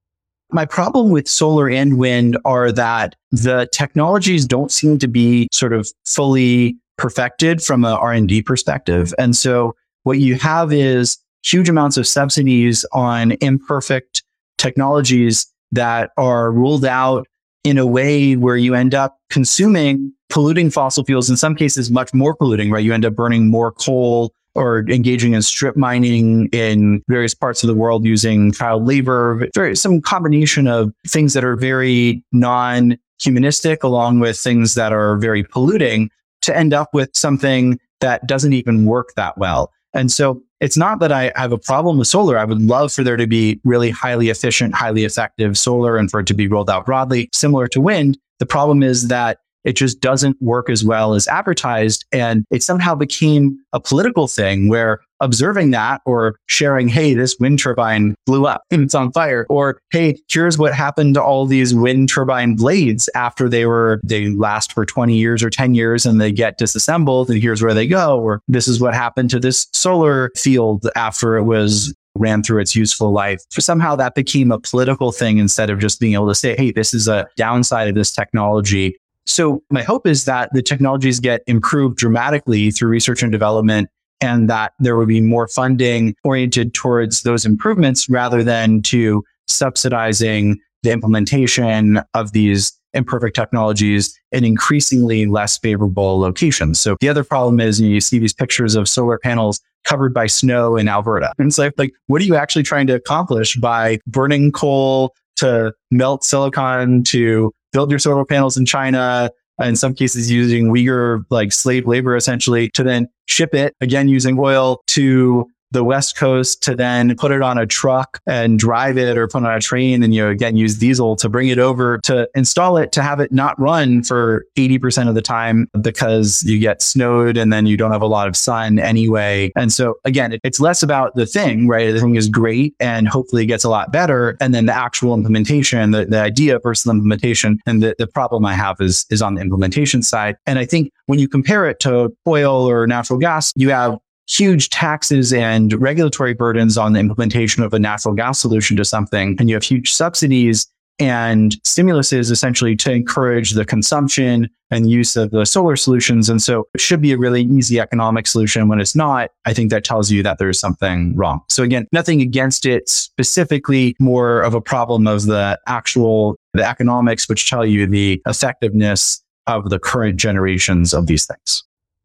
My problem with solar and wind are that the technologies don't seem to be sort of fully perfected from an R&D perspective. And so what you have is huge amounts of subsidies on imperfect technologies that are ruled out in a way where you end up consuming polluting fossil fuels, in some cases much more polluting, right? You end up burning more coal or engaging in strip mining in various parts of the world using child labor, some combination of things that are very non-humanistic along with things that are very polluting to end up with something that doesn't even work that well. And so it's not that I have a problem with solar. I would love for there to be really highly efficient, highly effective solar and for it to be rolled out broadly, similar to wind. The problem is that it just doesn't work as well as advertised. And it somehow became a political thing where observing that or sharing, hey, this wind turbine blew up and it's on fire. Or, hey, here's what happened to all these wind turbine blades after they last for 20 years or 10 years and they get disassembled and here's where they go. Or this is what happened to this solar field after it ran through its useful life. For somehow that became a political thing instead of just being able to say, hey, this is a downside of this technology. So my hope is that the technologies get improved dramatically through research and development and that there would be more funding oriented towards those improvements rather than to subsidizing the implementation of these imperfect technologies in increasingly less favorable locations. So the other problem is you see these pictures of solar panels covered by snow in Alberta. And it's like, what are you actually trying to accomplish by burning coal to melt silicon to build your solar panels in China, in some cases using Uyghur slave labor essentially, to then ship it again using oil to the West Coast to then put it on a truck and drive it or put it on a train and, again, use diesel to bring it over to install it, to have it not run for 80% of the time because you get snowed and then you don't have a lot of sun anyway. And so again, it's less about the thing, right? The thing is great and hopefully it gets a lot better. And then the actual implementation, the idea versus the implementation. And the problem I have is on the implementation side. And I think when you compare it to oil or natural gas, you have huge taxes and regulatory burdens on the implementation of a natural gas solution to something. And you have huge subsidies and stimuluses essentially to encourage the consumption and use of the solar solutions. And so it should be a really easy economic solution. When it's not, I think that tells you that there's something wrong. So again, nothing against it specifically, more of a problem of the economics, which tell you the effectiveness of the current generations of these things.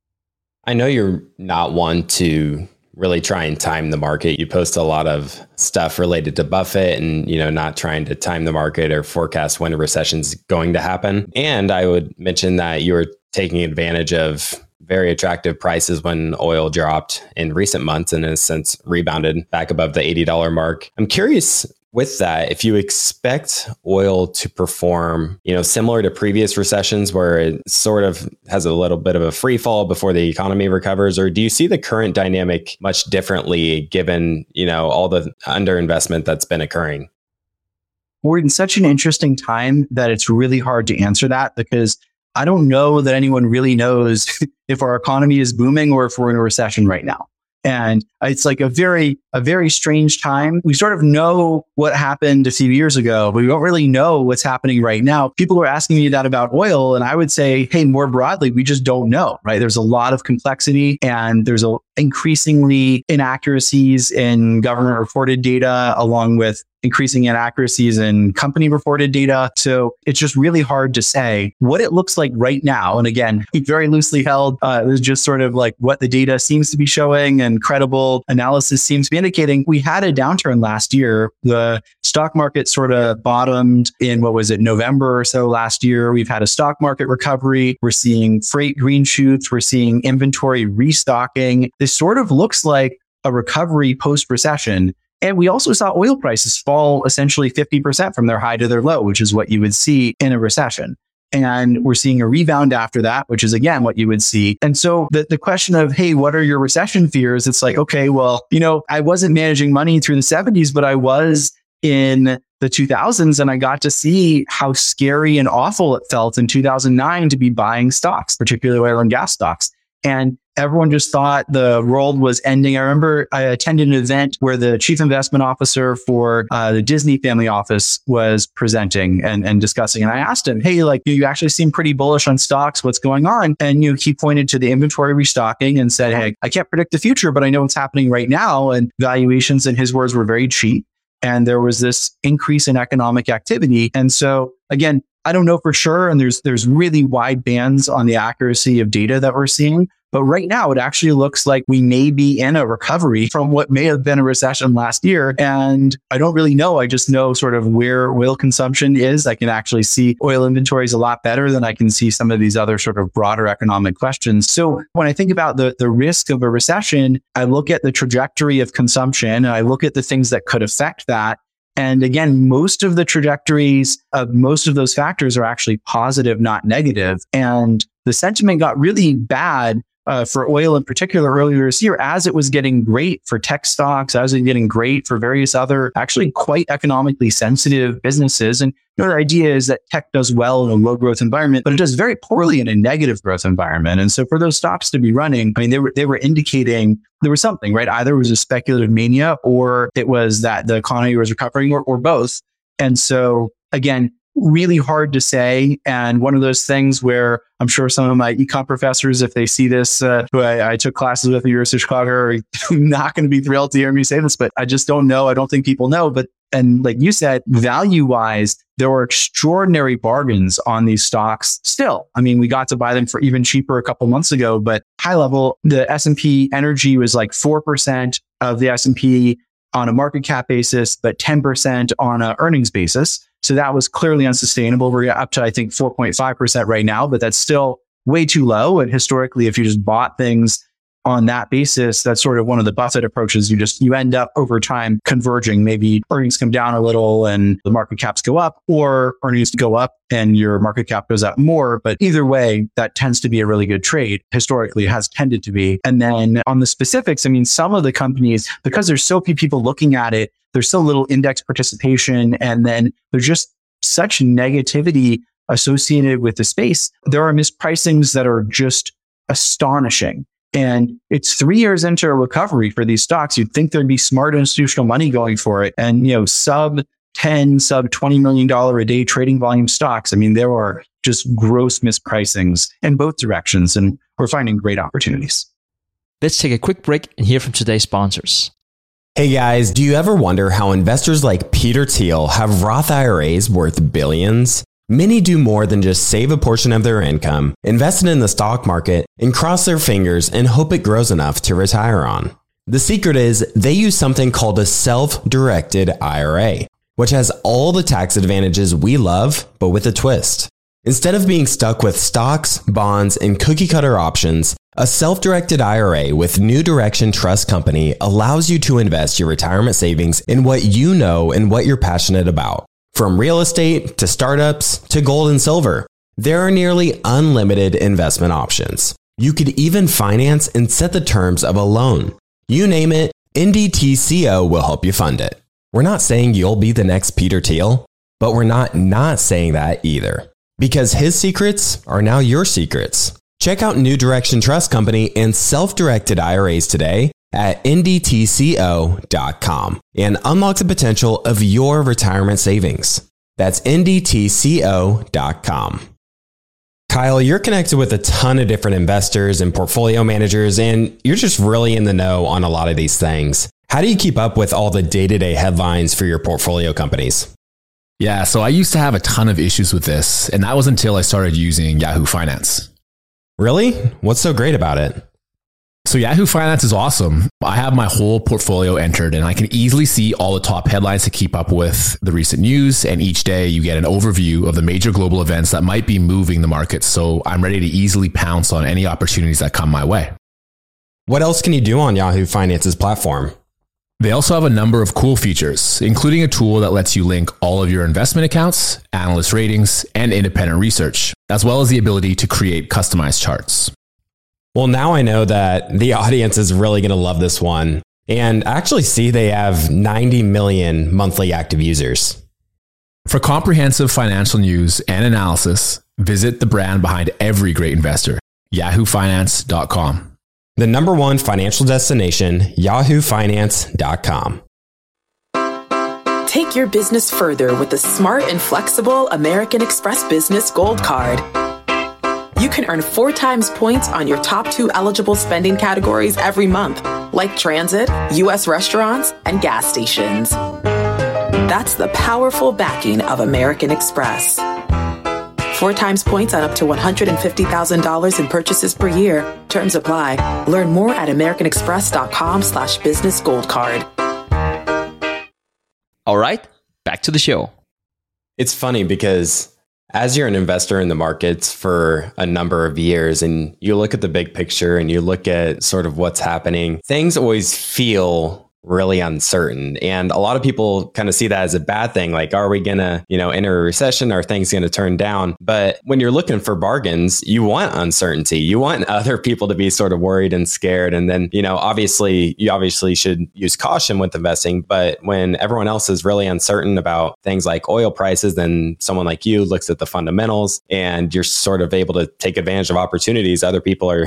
I know you're not one to really try and time the market. You post a lot of stuff related to Buffett and, not trying to time the market or forecast when a recession's going to happen. And I would mention that you were taking advantage of very attractive prices when oil dropped in recent months and has since rebounded back above the $80 mark. I'm curious with that, if you expect oil to perform, similar to previous recessions where it sort of has a little bit of a free fall before the economy recovers, or do you see the current dynamic much differently given, all the underinvestment that's been occurring? We're in such an interesting time that it's really hard to answer that because I don't know that anyone really knows if our economy is booming or if we're in a recession right now. And it's like a very strange time. We sort of know what happened a few years ago, but we don't really know what's happening right now. People are asking me that about oil. And I would say, hey, more broadly, we just don't know, right? There's a lot of complexity and there's increasingly inaccuracies in government reported data, along with increasing inaccuracies in company reported data. So it's just really hard to say what it looks like right now. And again, very loosely held. There's just sort of like what the data seems to be showing and credible analysis seems to be indicating. We had a downturn last year. The stock market sort of bottomed in, November or so last year. We've had a stock market recovery. We're seeing freight green shoots. We're seeing inventory restocking. This sort of looks like a recovery post-recession. And we also saw oil prices fall essentially 50% from their high to their low, which is what you would see in a recession. And we're seeing a rebound after that, which is, again, what you would see. And so the question of, hey, what are your recession fears? It's like, okay, well, I wasn't managing money through the 70s, but I was in the 2000s. And I got to see how scary and awful it felt in 2009 to be buying stocks, particularly oil and gas stocks. And Everyone just thought the world was ending. I remember I attended an event where the chief investment officer for the Disney family office was presenting and discussing. And I asked him, hey, like, you actually seem pretty bullish on stocks. What's going on? And he pointed to the inventory restocking and said, hey, I can't predict the future, but I know what's happening right now. And valuations, in his words, were very cheap. And there was this increase in economic activity. And so again, I don't know for sure. And there's really wide bands on the accuracy of data that we're seeing. But right now, it actually looks like we may be in a recovery from what may have been a recession last year. And I don't really know. I just know sort of where oil consumption is. I can actually see oil inventories a lot better than I can see some of these other sort of broader economic questions. So when I think about the risk of a recession, I look at the trajectory of consumption and I look at the things that could affect that. And again, most of the trajectories of most of those factors are actually positive, not negative. And the sentiment got really bad for oil in particular earlier this year, as it was getting great for tech stocks, as it was getting great for various other actually quite economically sensitive businesses. And the idea is that tech does well in a low growth environment, but it does very poorly in a negative growth environment. And so for those stocks to be running, I mean, they were indicating there was something, right? Either it was a speculative mania or it was that the economy was recovering or both. And so again, really hard to say. And one of those things where I'm sure some of my econ professors, if they see this, who I took classes with at the University of Chicago, are not going to be thrilled to hear me say this, but I just don't know. I don't think people know. But, and like you said, value wise, there were extraordinary bargains on these stocks still. I mean, we got to buy them for even cheaper a couple months ago, but high level, the S&P Energy was like 4% of the S&P on a market cap basis, but 10% on an earnings basis. So that was clearly unsustainable. We're up to, I think, 4.5% right now, but that's still way too low. And historically, if you just bought things on that basis, that's sort of one of the Buffett approaches. You end up over time converging. Maybe earnings come down a little and the market caps go up, or earnings go up and your market cap goes up more. But either way, that tends to be a really good trade. Historically, it has tended to be. And then on the specifics, I mean, some of the companies, because there's so few people looking at it, there's so little index participation, and then there's just such negativity associated with the space. There are mispricings that are just astonishing. And it's 3 years into a recovery for these stocks. You'd think there'd be smart institutional money going for it. And, sub $20 million a day trading volume stocks. I mean, there are just gross mispricings in both directions, and we're finding great opportunities. Let's take a quick break and hear from today's sponsors. Hey guys, do you ever wonder how investors like Peter Thiel have Roth IRAs worth billions? Many do more than just save a portion of their income, invest it in the stock market, and cross their fingers and hope it grows enough to retire on. The secret is they use something called a self-directed IRA, which has all the tax advantages we love, but with a twist. Instead of being stuck with stocks, bonds, and cookie-cutter options, a self-directed IRA with New Direction Trust Company allows you to invest your retirement savings in what you know and what you're passionate about. From real estate to startups to gold and silver, there are nearly unlimited investment options. You could even finance and set the terms of a loan. You name it, NDTCO will help you fund it. We're not saying you'll be the next Peter Thiel, but we're not saying that either. Because his secrets are now your secrets. Check out New Direction Trust Company and self-directed IRAs today at ndtco.com and unlock the potential of your retirement savings. That's ndtco.com. Kyle, you're connected with a ton of different investors and portfolio managers, and you're just really in the know on a lot of these things. How do you keep up with all the day-to-day headlines for your portfolio companies? Yeah, so I used to have a ton of issues with this, and that was until I started using Yahoo Finance. Really? What's so great about it? So Yahoo Finance is awesome. I have my whole portfolio entered, and I can easily see all the top headlines to keep up with the recent news. And each day you get an overview of the major global events that might be moving the market. So I'm ready to easily pounce on any opportunities that come my way. What else can you do on Yahoo Finance's platform? They also have a number of cool features, including a tool that lets you link all of your investment accounts, analyst ratings, and independent research, as well as the ability to create customized charts. Well, now I know that the audience is really going to love this one, and actually see they have 90 million monthly active users. For comprehensive financial news and analysis, visit the brand behind every great investor, yahoofinance.com. The number one financial destination, yahoofinance.com. Take your business further with the smart and flexible American Express Business Gold Card. You can earn 4 times points on your top 2 eligible spending categories every month, like transit, U.S. restaurants, and gas stations. That's the powerful backing of American Express. 4 times points on up to $150,000 in purchases per year. Terms apply. Learn more at americanexpress.com/business gold card. All right, back to the show. It's funny because as you're an investor in the markets for a number of years and you look at the big picture and you look at sort of what's happening, things always feel really uncertain. And a lot of people kind of see that as a bad thing. Like, are we going to, enter a recession? Are things going to turn down? But when you're looking for bargains, you want uncertainty. You want other people to be sort of worried and scared. And then, you obviously should use caution with investing. But when everyone else is really uncertain about things like oil prices, then someone like you looks at the fundamentals and you're sort of able to take advantage of opportunities other people are,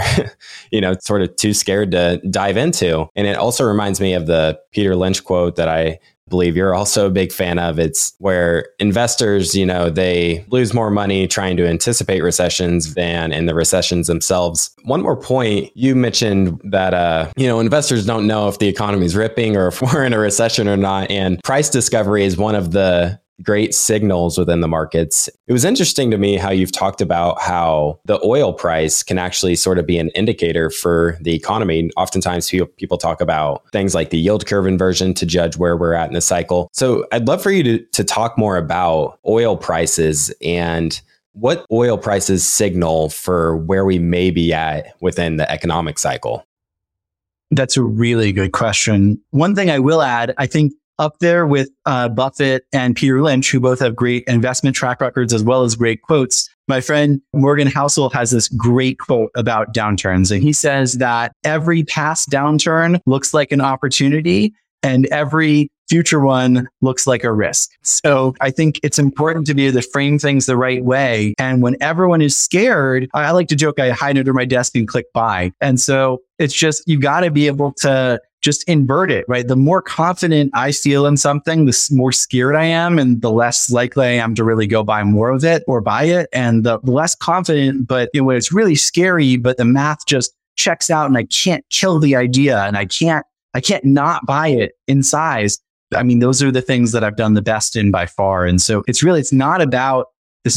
sort of too scared to dive into. And it also reminds me of the Peter Lynch quote that I believe you're also a big fan of. It's where investors, they lose more money trying to anticipate recessions than in the recessions themselves. One more point, you mentioned that, investors don't know if the economy is ripping or if we're in a recession or not. And price discovery is one of the great signals within the markets. It was interesting to me how you've talked about how the oil price can actually sort of be an indicator for the economy. Oftentimes people talk about things like the yield curve inversion to judge where we're at in the cycle. So I'd love for you to talk more about oil prices and what oil prices signal for where we may be at within the economic cycle. That's a really good question. One thing I will add, I think up there with Buffett and Peter Lynch, who both have great investment track records as well as great quotes. My friend Morgan Housel has this great quote about downturns. And he says that every past downturn looks like an opportunity and every future one looks like a risk. So I think it's important to be able to frame things the right way. And when everyone is scared, I like to joke, I hide under my desk and click buy. And so it's just, you got to be able to just invert it, right? The more confident I feel in something, the more scared I am and the less likely I am to really go buy more of it or buy it. And the less confident, but when it's really scary, but the math just checks out and I can't kill the idea and I can't not buy it in size. I mean, those are the things that I've done the best in by far. And so it's not about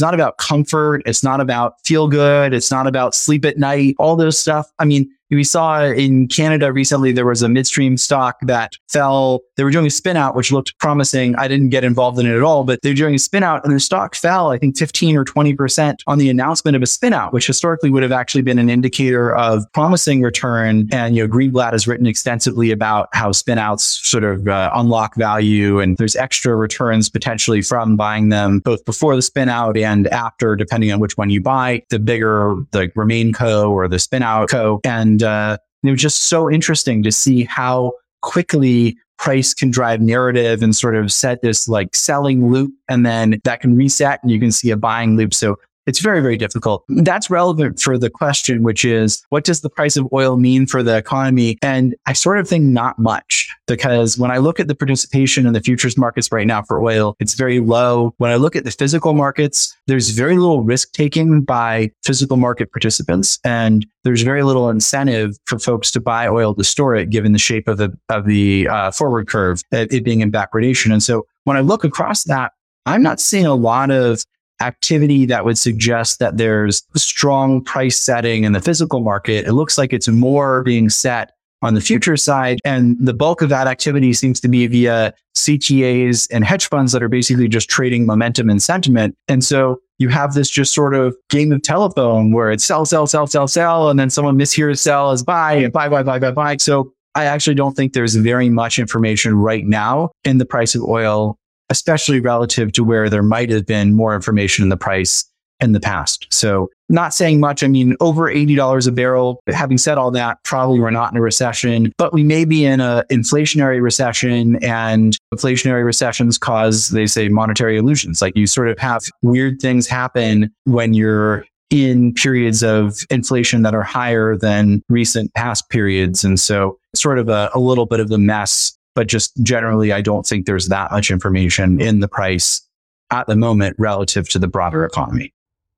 comfort. It's not about feel good. It's not about sleep at night, all those stuff. I mean, we saw in Canada recently, there was a midstream stock that fell. They were doing a spin out, which looked promising. I didn't get involved in it at all, but they're doing a spin out and their stock fell, I think 15 or 20% on the announcement of a spin out, which historically would have actually been an indicator of promising return. And, Greenblatt has written extensively about how spin outs sort of unlock value and there's extra returns potentially from buying them both before the spin out and after, depending on which one you buy, the bigger the remain co or the spin out co. And it was just so interesting to see how quickly price can drive narrative and sort of set this like selling loop, and then that can reset and you can see a buying loop. So it's very, very difficult. That's relevant for the question, which is, what does the price of oil mean for the economy? And I sort of think not much, because when I look at the participation in the futures markets right now for oil, it's very low. When I look at the physical markets, there's very little risk taking by physical market participants. And there's very little incentive for folks to buy oil to store it, given the shape of the forward curve, it being in backwardation. And so when I look across that, I'm not seeing a lot of activity that would suggest that there's strong price setting in the physical market. It looks like it's more being set on the future side. And the bulk of that activity seems to be via CTAs and hedge funds that are basically just trading momentum and sentiment. And so you have this just sort of game of telephone where it's sell, sell, sell, sell, sell. And then someone mishears sell as buy and buy. So I actually don't think there's very much information right now in the price of oil, especially relative to where there might have been more information in the price in the past. So not saying much. I mean, over $80 a barrel. Having said all that, probably we're not in a recession, but we may be in an inflationary recession, and inflationary recessions cause, they say, monetary illusions. Like you sort of have weird things happen when you're in periods of inflation that are higher than recent past periods. And so sort of a little bit of the mess, but just generally, I don't think there's that much information in the price at the moment relative to the broader economy.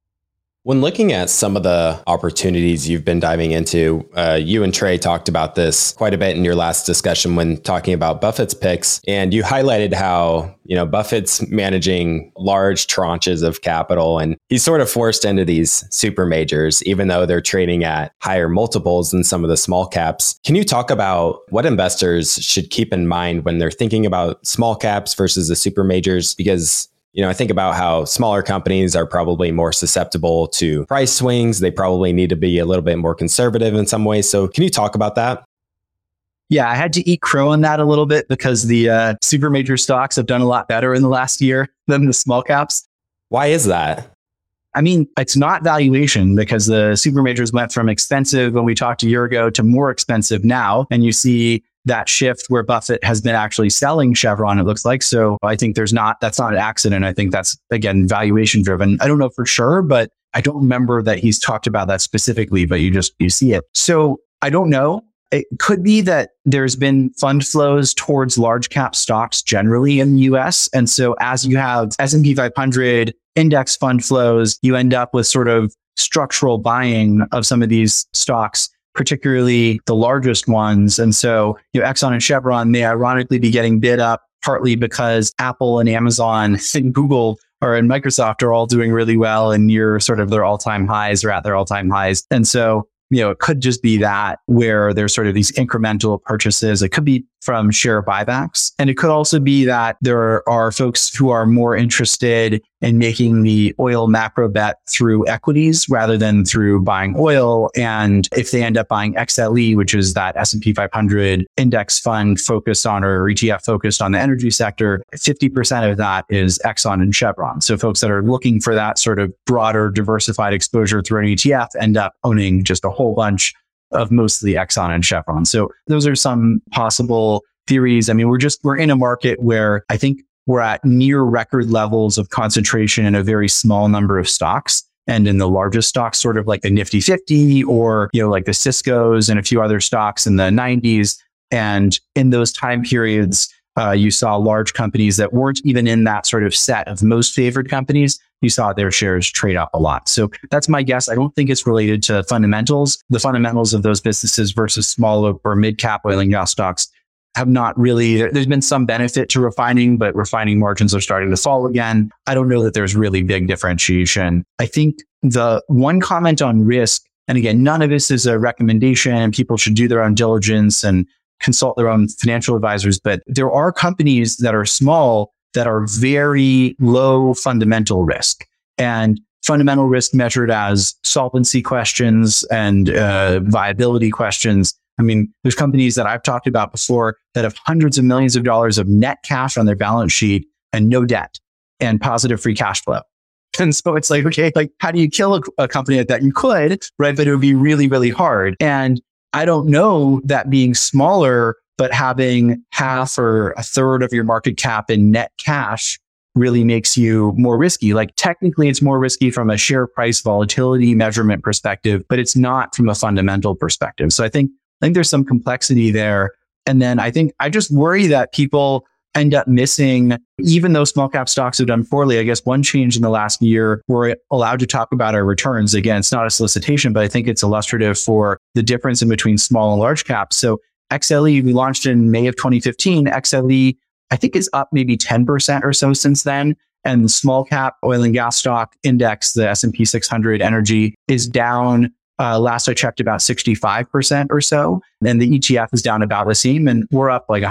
When looking at some of the opportunities you've been diving into, you and Trey talked about this quite a bit in your last discussion when talking about Buffett's picks. And you highlighted how, Buffett's managing large tranches of capital and he's sort of forced into these super majors, even though they're trading at higher multiples than some of the small caps. Can you talk about what investors should keep in mind when they're thinking about small caps versus the super majors? Because I think about how smaller companies are probably more susceptible to price swings. They probably need to be a little bit more conservative in some ways. So can you talk about that? Yeah, I had to eat crow on that a little bit because the super major stocks have done a lot better in the last year than the small caps. Why is that? I mean, it's not valuation because the super majors went from expensive when we talked a year ago to more expensive now. And you see that shift where Buffett has been actually selling Chevron, it looks like. So I think that's not an accident. I think that's, again, valuation driven. I don't know for sure, but I don't remember that he's talked about that specifically, but you see it. So I don't know. It could be that there's been fund flows towards large cap stocks generally in the US. And so as you have S&P 500 index fund flows, you end up with sort of structural buying of some of these stocks, particularly the largest ones. And so, Exxon and Chevron may ironically be getting bid up partly because Apple and Amazon and Google and Microsoft are all doing really well and near sort of their all-time highs or at their all-time highs. And so, it could just be that where there's sort of these incremental purchases. It could be from share buybacks. And it could also be that there are folks who are more interested in making the oil macro bet through equities rather than through buying oil. And if they end up buying XLE, which is that S&P 500 index fund focused on or ETF focused on the energy sector, 50% of that is Exxon and Chevron. So folks that are looking for that sort of broader diversified exposure through an ETF end up owning just a whole bunch of mostly Exxon and Chevron. So those are some possible theories. I mean, we're in a market where I think we're at near record levels of concentration in a very small number of stocks. And in the largest stocks, sort of like the Nifty 50 or, like the Cisco's and a few other stocks in the 90s. And in those time periods, you saw large companies that weren't even in that sort of set of most favored companies. You saw their shares trade up a lot. So that's my guess. I don't think it's related to fundamentals. The fundamentals of those businesses versus small or mid-cap oil and gas stocks have not really, there's been some benefit to refining, but refining margins are starting to fall again. I don't know that there's really big differentiation. I think the one comment on risk, and again, none of this is a recommendation and people should do their own diligence and consult their own financial advisors, but there are companies that are small that are very low fundamental risk, and fundamental risk measured as solvency questions and viability questions. I mean, there's companies that I've talked about before that have hundreds of millions of dollars of net cash on their balance sheet and no debt and positive free cash flow. And so it's like, okay, like how do you kill a company like that? You could, right? But it would be really, really hard. And I don't know that being smaller, but having half or a third of your market cap in net cash really makes you more risky. Like technically it's more risky from a share price volatility measurement perspective, but it's not from a fundamental perspective. So I think there's some complexity there. And then I just worry that people end up missing, even though small cap stocks have done poorly. I guess one change in the last year, we're allowed to talk about our returns. Again, it's not a solicitation, but I think it's illustrative for the difference in between small and large caps. So XLE, we launched in May of 2015. XLE, I think is up maybe 10% or so since then. And the small cap oil and gas stock index, the S&P 600 energy, is down. Last I checked, about 65% or so. And the ETF is down about the same. And we're up like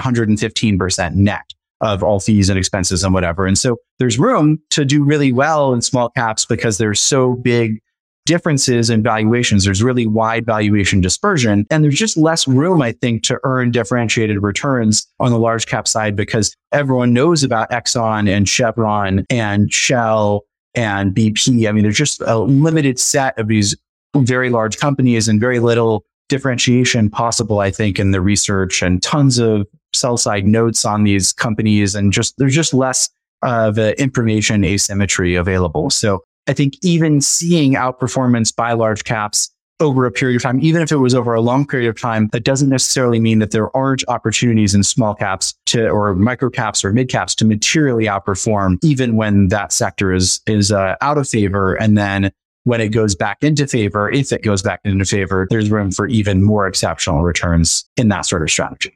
115% net of all fees and expenses and whatever. And so there's room to do really well in small caps because there's so big differences in valuations. There's really wide valuation dispersion. And there's just less room, I think, to earn differentiated returns on the large cap side because everyone knows about Exxon and Chevron and Shell and BP. I mean, there's just a limited set of these very large companies and very little differentiation possible, I think, in the research and tons of sell side notes on these companies. And there's just less of information asymmetry available. So I think even seeing outperformance by large caps over a period of time, even if it was over a long period of time, that doesn't necessarily mean that there aren't opportunities in small caps or micro caps or mid caps to materially outperform, even when that sector is out of favor. And then when it goes back into favor, if it goes back into favor, there's room for even more exceptional returns in that sort of strategy.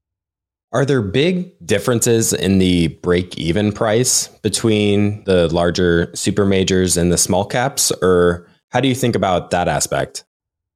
Are there big differences in the break-even price between the larger super majors and the small caps? Or how do you think about that aspect?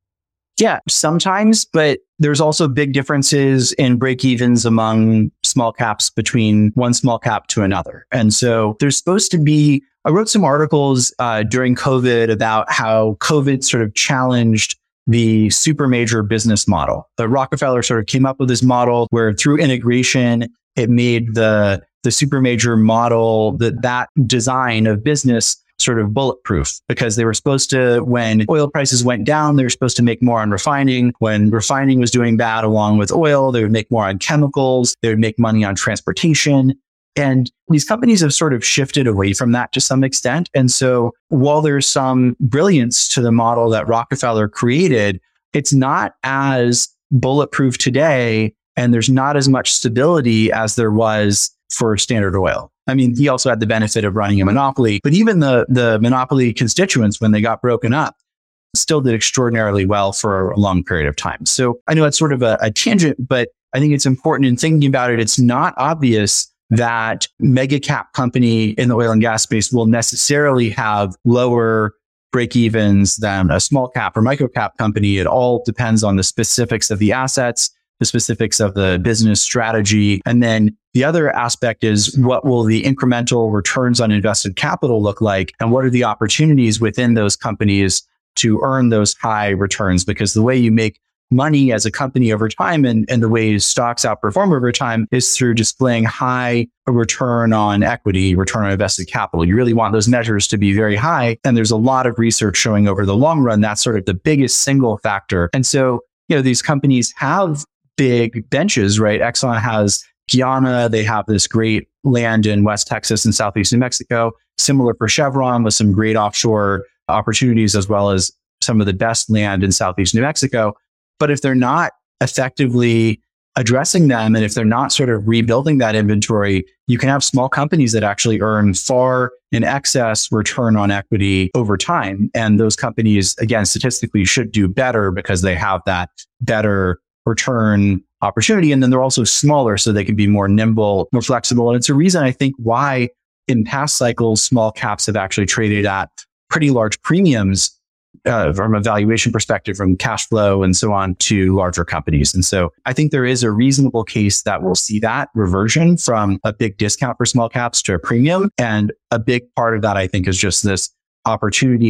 Yeah, sometimes, but there's also big differences in break-evens among small caps between one small cap to another. And so there's supposed to be, I wrote some articles during COVID about how COVID sort of challenged the super major business model. The Rockefeller sort of came up with this model where through integration, it made the super major model, that design of business sort of bulletproof, because they were supposed to, when oil prices went down, they were supposed to make more on refining. When refining was doing bad along with oil, they would make more on chemicals. They would make money on transportation. And these companies have sort of shifted away from that to some extent. And so while there's some brilliance to the model that Rockefeller created, it's not as bulletproof today, and there's not as much stability as there was for Standard Oil. I mean, he also had the benefit of running a monopoly, but even the monopoly constituents, when they got broken up, still did extraordinarily well for a long period of time. So I know it's sort of a tangent, but I think it's important in thinking about it. It's not obvious that mega cap company in the oil and gas space will necessarily have lower break-evens than a small cap or micro cap company. It all depends on the specifics of the assets, the specifics of the business strategy. And then the other aspect is, what will the incremental returns on invested capital look like? And what are the opportunities within those companies to earn those high returns? Because the way you make money as a company over time, and the way stocks outperform over time, is through displaying high return on equity, return on invested capital. You really want those measures to be very high. And there's a lot of research showing over the long run, that's sort of the biggest single factor. And so, these companies have big benches, right? Exxon has Guyana. They have this great land in West Texas and Southeast New Mexico. Similar for Chevron, with some great offshore opportunities, as well as some of the best land in Southeast New Mexico. But if they're not effectively addressing them, and if they're not sort of rebuilding that inventory, you can have small companies that actually earn far in excess return on equity over time. And those companies, again, statistically should do better because they have that better return opportunity. And then they're also smaller, so they can be more nimble, more flexible. And it's a reason, I think, why in past cycles, small caps have actually traded at pretty large premiums from a valuation perspective, from cash flow and so on, to larger companies. And so I think there is a reasonable case that we'll see that reversion from a big discount for small caps to a premium. And a big part of that, I think, is just this opportunity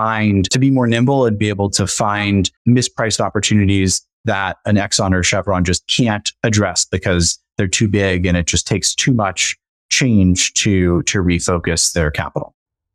to be more nimble and be able to find mispriced opportunities that an Exxon or Chevron just can't address because they're too big, and it just takes too much change to refocus their capital.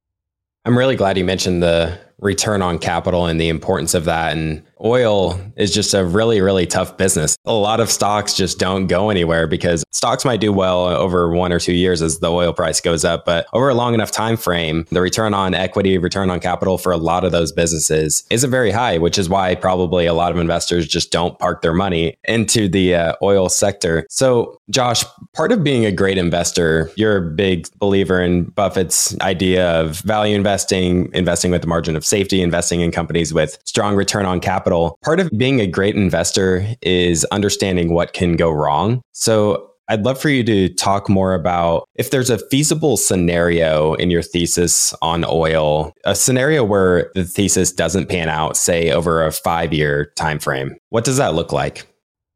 I'm really glad you mentioned the return on capital and the importance of that. And oil is just a really, really tough business. A lot of stocks just don't go anywhere, because stocks might do well over 1 or 2 years as the oil price goes up. But over a long enough time frame, the return on equity, return on capital for a lot of those businesses isn't very high, which is why probably a lot of investors just don't park their money into the oil sector. So Josh, part of being a great investor, you're a big believer in Buffett's idea of value investing, investing with the margin of safety, investing in companies with strong return on capital. Part of being a great investor is understanding what can go wrong. So I'd love for you to talk more about if there's a feasible scenario in your thesis on oil, a scenario where the thesis doesn't pan out, say over a 5-year time frame. What does that look like?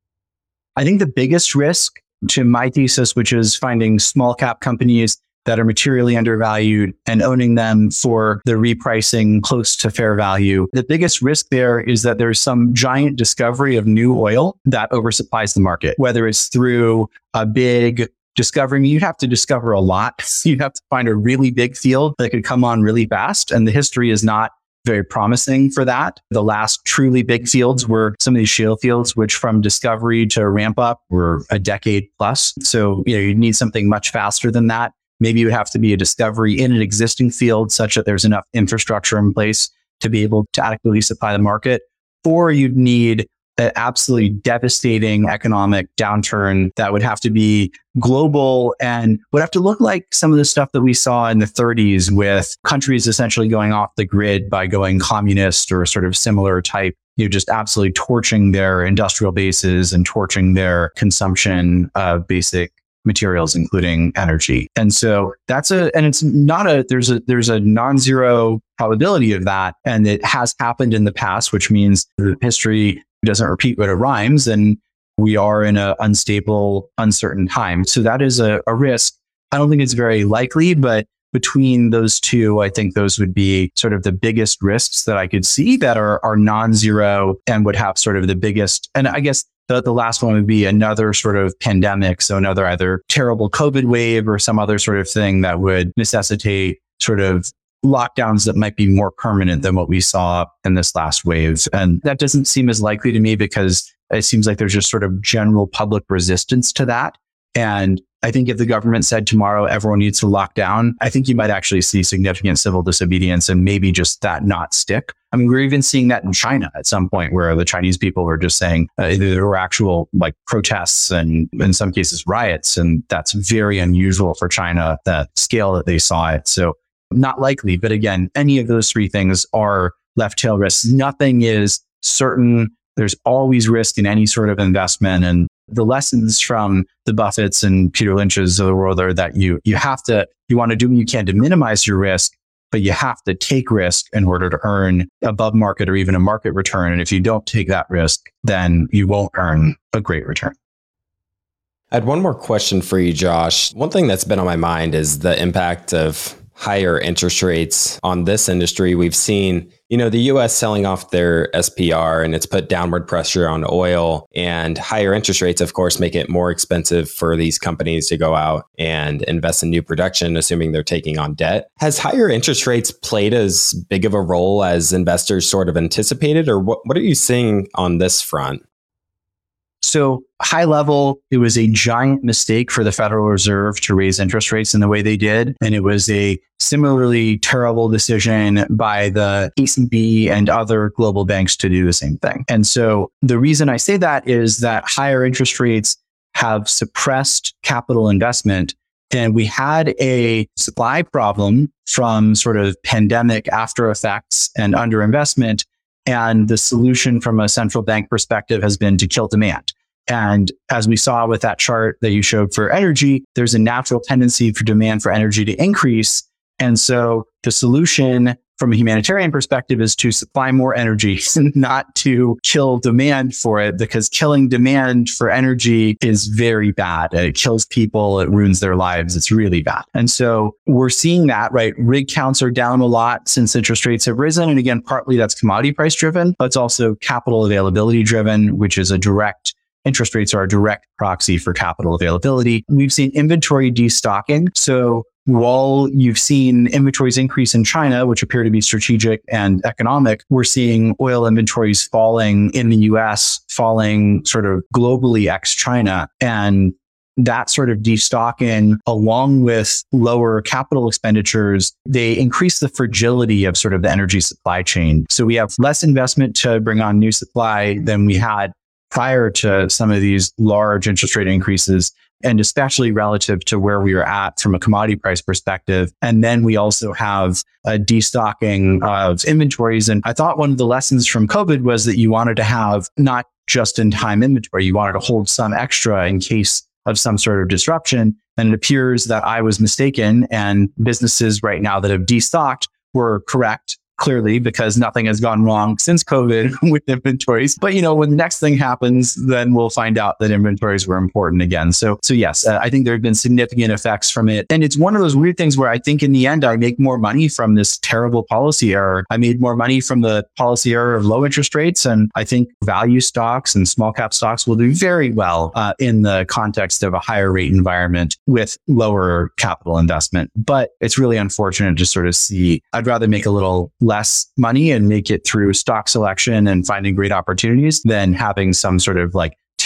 I think the biggest risk to my thesis, which is finding small cap companies that are materially undervalued and owning them for the repricing close to fair value. The biggest risk there is that there's some giant discovery of new oil that oversupplies the market, whether it's through a big discovery. You'd have to discover a lot. You'd have to find a really big field that could come on really fast. And the history is not very promising for that. The last truly big fields were some of these shale fields, which from discovery to ramp up were a decade plus. So, you need something much faster than that. Maybe it would have to be a discovery in an existing field such that there's enough infrastructure in place to be able to adequately supply the market, or you'd need an absolutely devastating economic downturn that would have to be global and would have to look like some of the stuff that we saw in the 30s with countries essentially going off the grid by going communist or sort of similar type, just absolutely torching their industrial bases and torching their consumption of basic materials, including energy. And so there's a non-zero probability of that. And it has happened in the past, which means the history doesn't repeat what it rhymes. And we are in an unstable, uncertain time. So that is a risk. I don't think it's very likely, but between those two, I think those would be sort of the biggest risks that I could see that are non-zero and would have sort of the biggest. And I guess the last one would be another sort of pandemic. So another either terrible COVID wave or some other sort of thing that would necessitate sort of lockdowns that might be more permanent than what we saw in this last wave. And that doesn't seem as likely to me because it seems like there's just sort of general public resistance to that. And I think if the government said tomorrow everyone needs to lock down, I think you might actually see significant civil disobedience and maybe just that not stick. I mean, we're even seeing that in China at some point where the Chinese people were just saying there were actual like protests and in some cases riots. And that's very unusual for China, that scale that they saw it. So not likely. But again, any of those three things are left tail risks. Nothing is certain. There's always risk in any sort of investment. And the lessons from the Buffetts and Peter Lynch's of the world are that you want to do what you can to minimize your risk, but you have to take risk in order to earn above market or even a market return. And if you don't take that risk, then you won't earn a great return. I had one more question for you, Josh. One thing that's been on my mind is the impact of higher interest rates on this industry. We've seen, the U.S. selling off their SPR, and it's put downward pressure on oil, and higher interest rates, of course, make it more expensive for these companies to go out and invest in new production, assuming they're taking on debt. Has higher interest rates played as big of a role as investors sort of anticipated, or what are you seeing on this front? So high level, it was a giant mistake for the Federal Reserve to raise interest rates in the way they did. And it was a similarly terrible decision by the ECB and other global banks to do the same thing. And so the reason I say that is that higher interest rates have suppressed capital investment. And we had a supply problem from sort of pandemic after effects and underinvestment. And the solution from a central bank perspective has been to kill demand. And as we saw with that chart that you showed for energy, there's a natural tendency for demand for energy to increase. And so the solution from a humanitarian perspective is to supply more energy, not to kill demand for it, because killing demand for energy is very bad. It kills people. It ruins their lives. It's really bad. And so we're seeing that, right? Rig counts are down a lot since interest rates have risen. And again, partly that's commodity price driven, but it's also capital availability driven, which is interest rates are a direct proxy for capital availability. We've seen inventory destocking. So while you've seen inventories increase in China, which appear to be strategic and economic, we're seeing oil inventories falling in the US, falling sort of globally ex-China. And that sort of destocking, along with lower capital expenditures, they increase the fragility of sort of the energy supply chain. So we have less investment to bring on new supply than we had prior to some of these large interest rate increases, and especially relative to where we are at from a commodity price perspective. And then we also have a destocking of inventories. And I thought one of the lessons from COVID was that you wanted to have not just in time inventory, you wanted to hold some extra in case of some sort of disruption. And it appears that I was mistaken, and businesses right now that have destocked were correct, clearly, because nothing has gone wrong since COVID with inventories. But, when the next thing happens, then we'll find out that inventories were important again. So yes, I think there have been significant effects from it. And it's one of those weird things where I think in the end, I make more money from this terrible policy error. I made more money from the policy error of low interest rates. And I think value stocks and small cap stocks will do very well in the context of a higher rate environment with lower capital investment. But it's really unfortunate to sort of see, I'd rather make a little less money and make it through stock selection and finding great opportunities than having some sort of like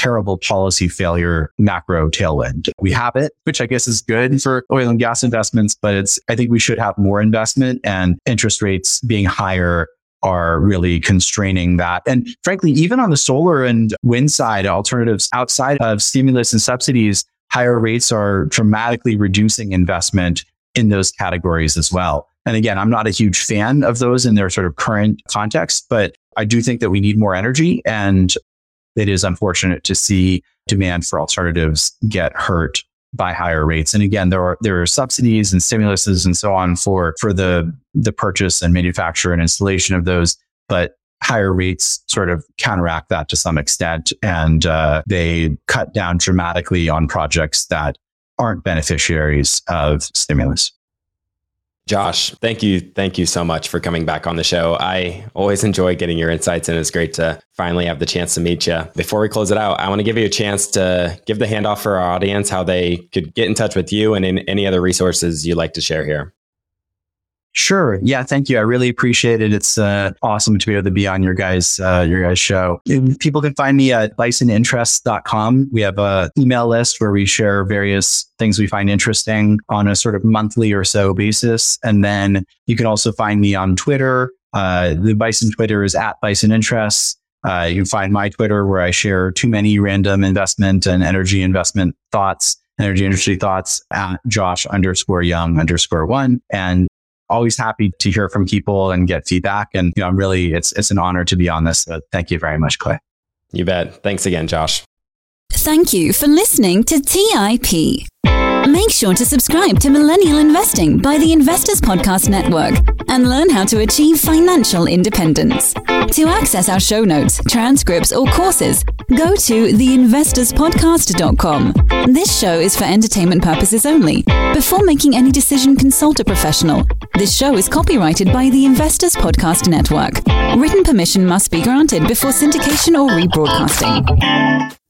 terrible policy failure macro tailwind. We have it, which I guess is good for oil and gas investments, but I think we should have more investment, and interest rates being higher are really constraining that. And frankly, even on the solar and wind side, alternatives outside of stimulus and subsidies, higher rates are dramatically reducing investment in those categories as well. And again, I'm not a huge fan of those in their sort of current context, but I do think that we need more energy. And it is unfortunate to see demand for alternatives get hurt by higher rates. And again, there are subsidies and stimuluses and so on for the purchase and manufacture and installation of those, but higher rates sort of counteract that to some extent, and they cut down dramatically on projects that aren't beneficiaries of stimulus. Josh, thank you so much for coming back on the show. I always enjoy getting your insights, and it's great to finally have the chance to meet you. Before we close it out, I want to give you a chance to give the handoff for our audience, how they could get in touch with you and in any other resources you'd like to share here. Sure. Yeah. Thank you. I really appreciate it. It's awesome to be able to be on your guys' show. People can find me at bisoninterests.com. We have an email list where we share various things we find interesting on a sort of monthly or so basis. And then you can also find me on Twitter. The Bison Twitter is at bisoninterests. You can find my Twitter where I share too many random investment and energy industry thoughts at Josh_Young_1. And always happy to hear from people and get feedback. And I'm really, it's an honor to be on this. So thank you very much, Clay. You bet. Thanks again, Josh. Thank you for listening to TIP. Make sure to subscribe to Millennial Investing by the Investors Podcast Network and learn how to achieve financial independence. To access our show notes, transcripts, or courses, go to theinvestorspodcast.com. This show is for entertainment purposes only. Before making any decision, consult a professional. This show is copyrighted by the Investors Podcast Network. Written permission must be granted before syndication or rebroadcasting.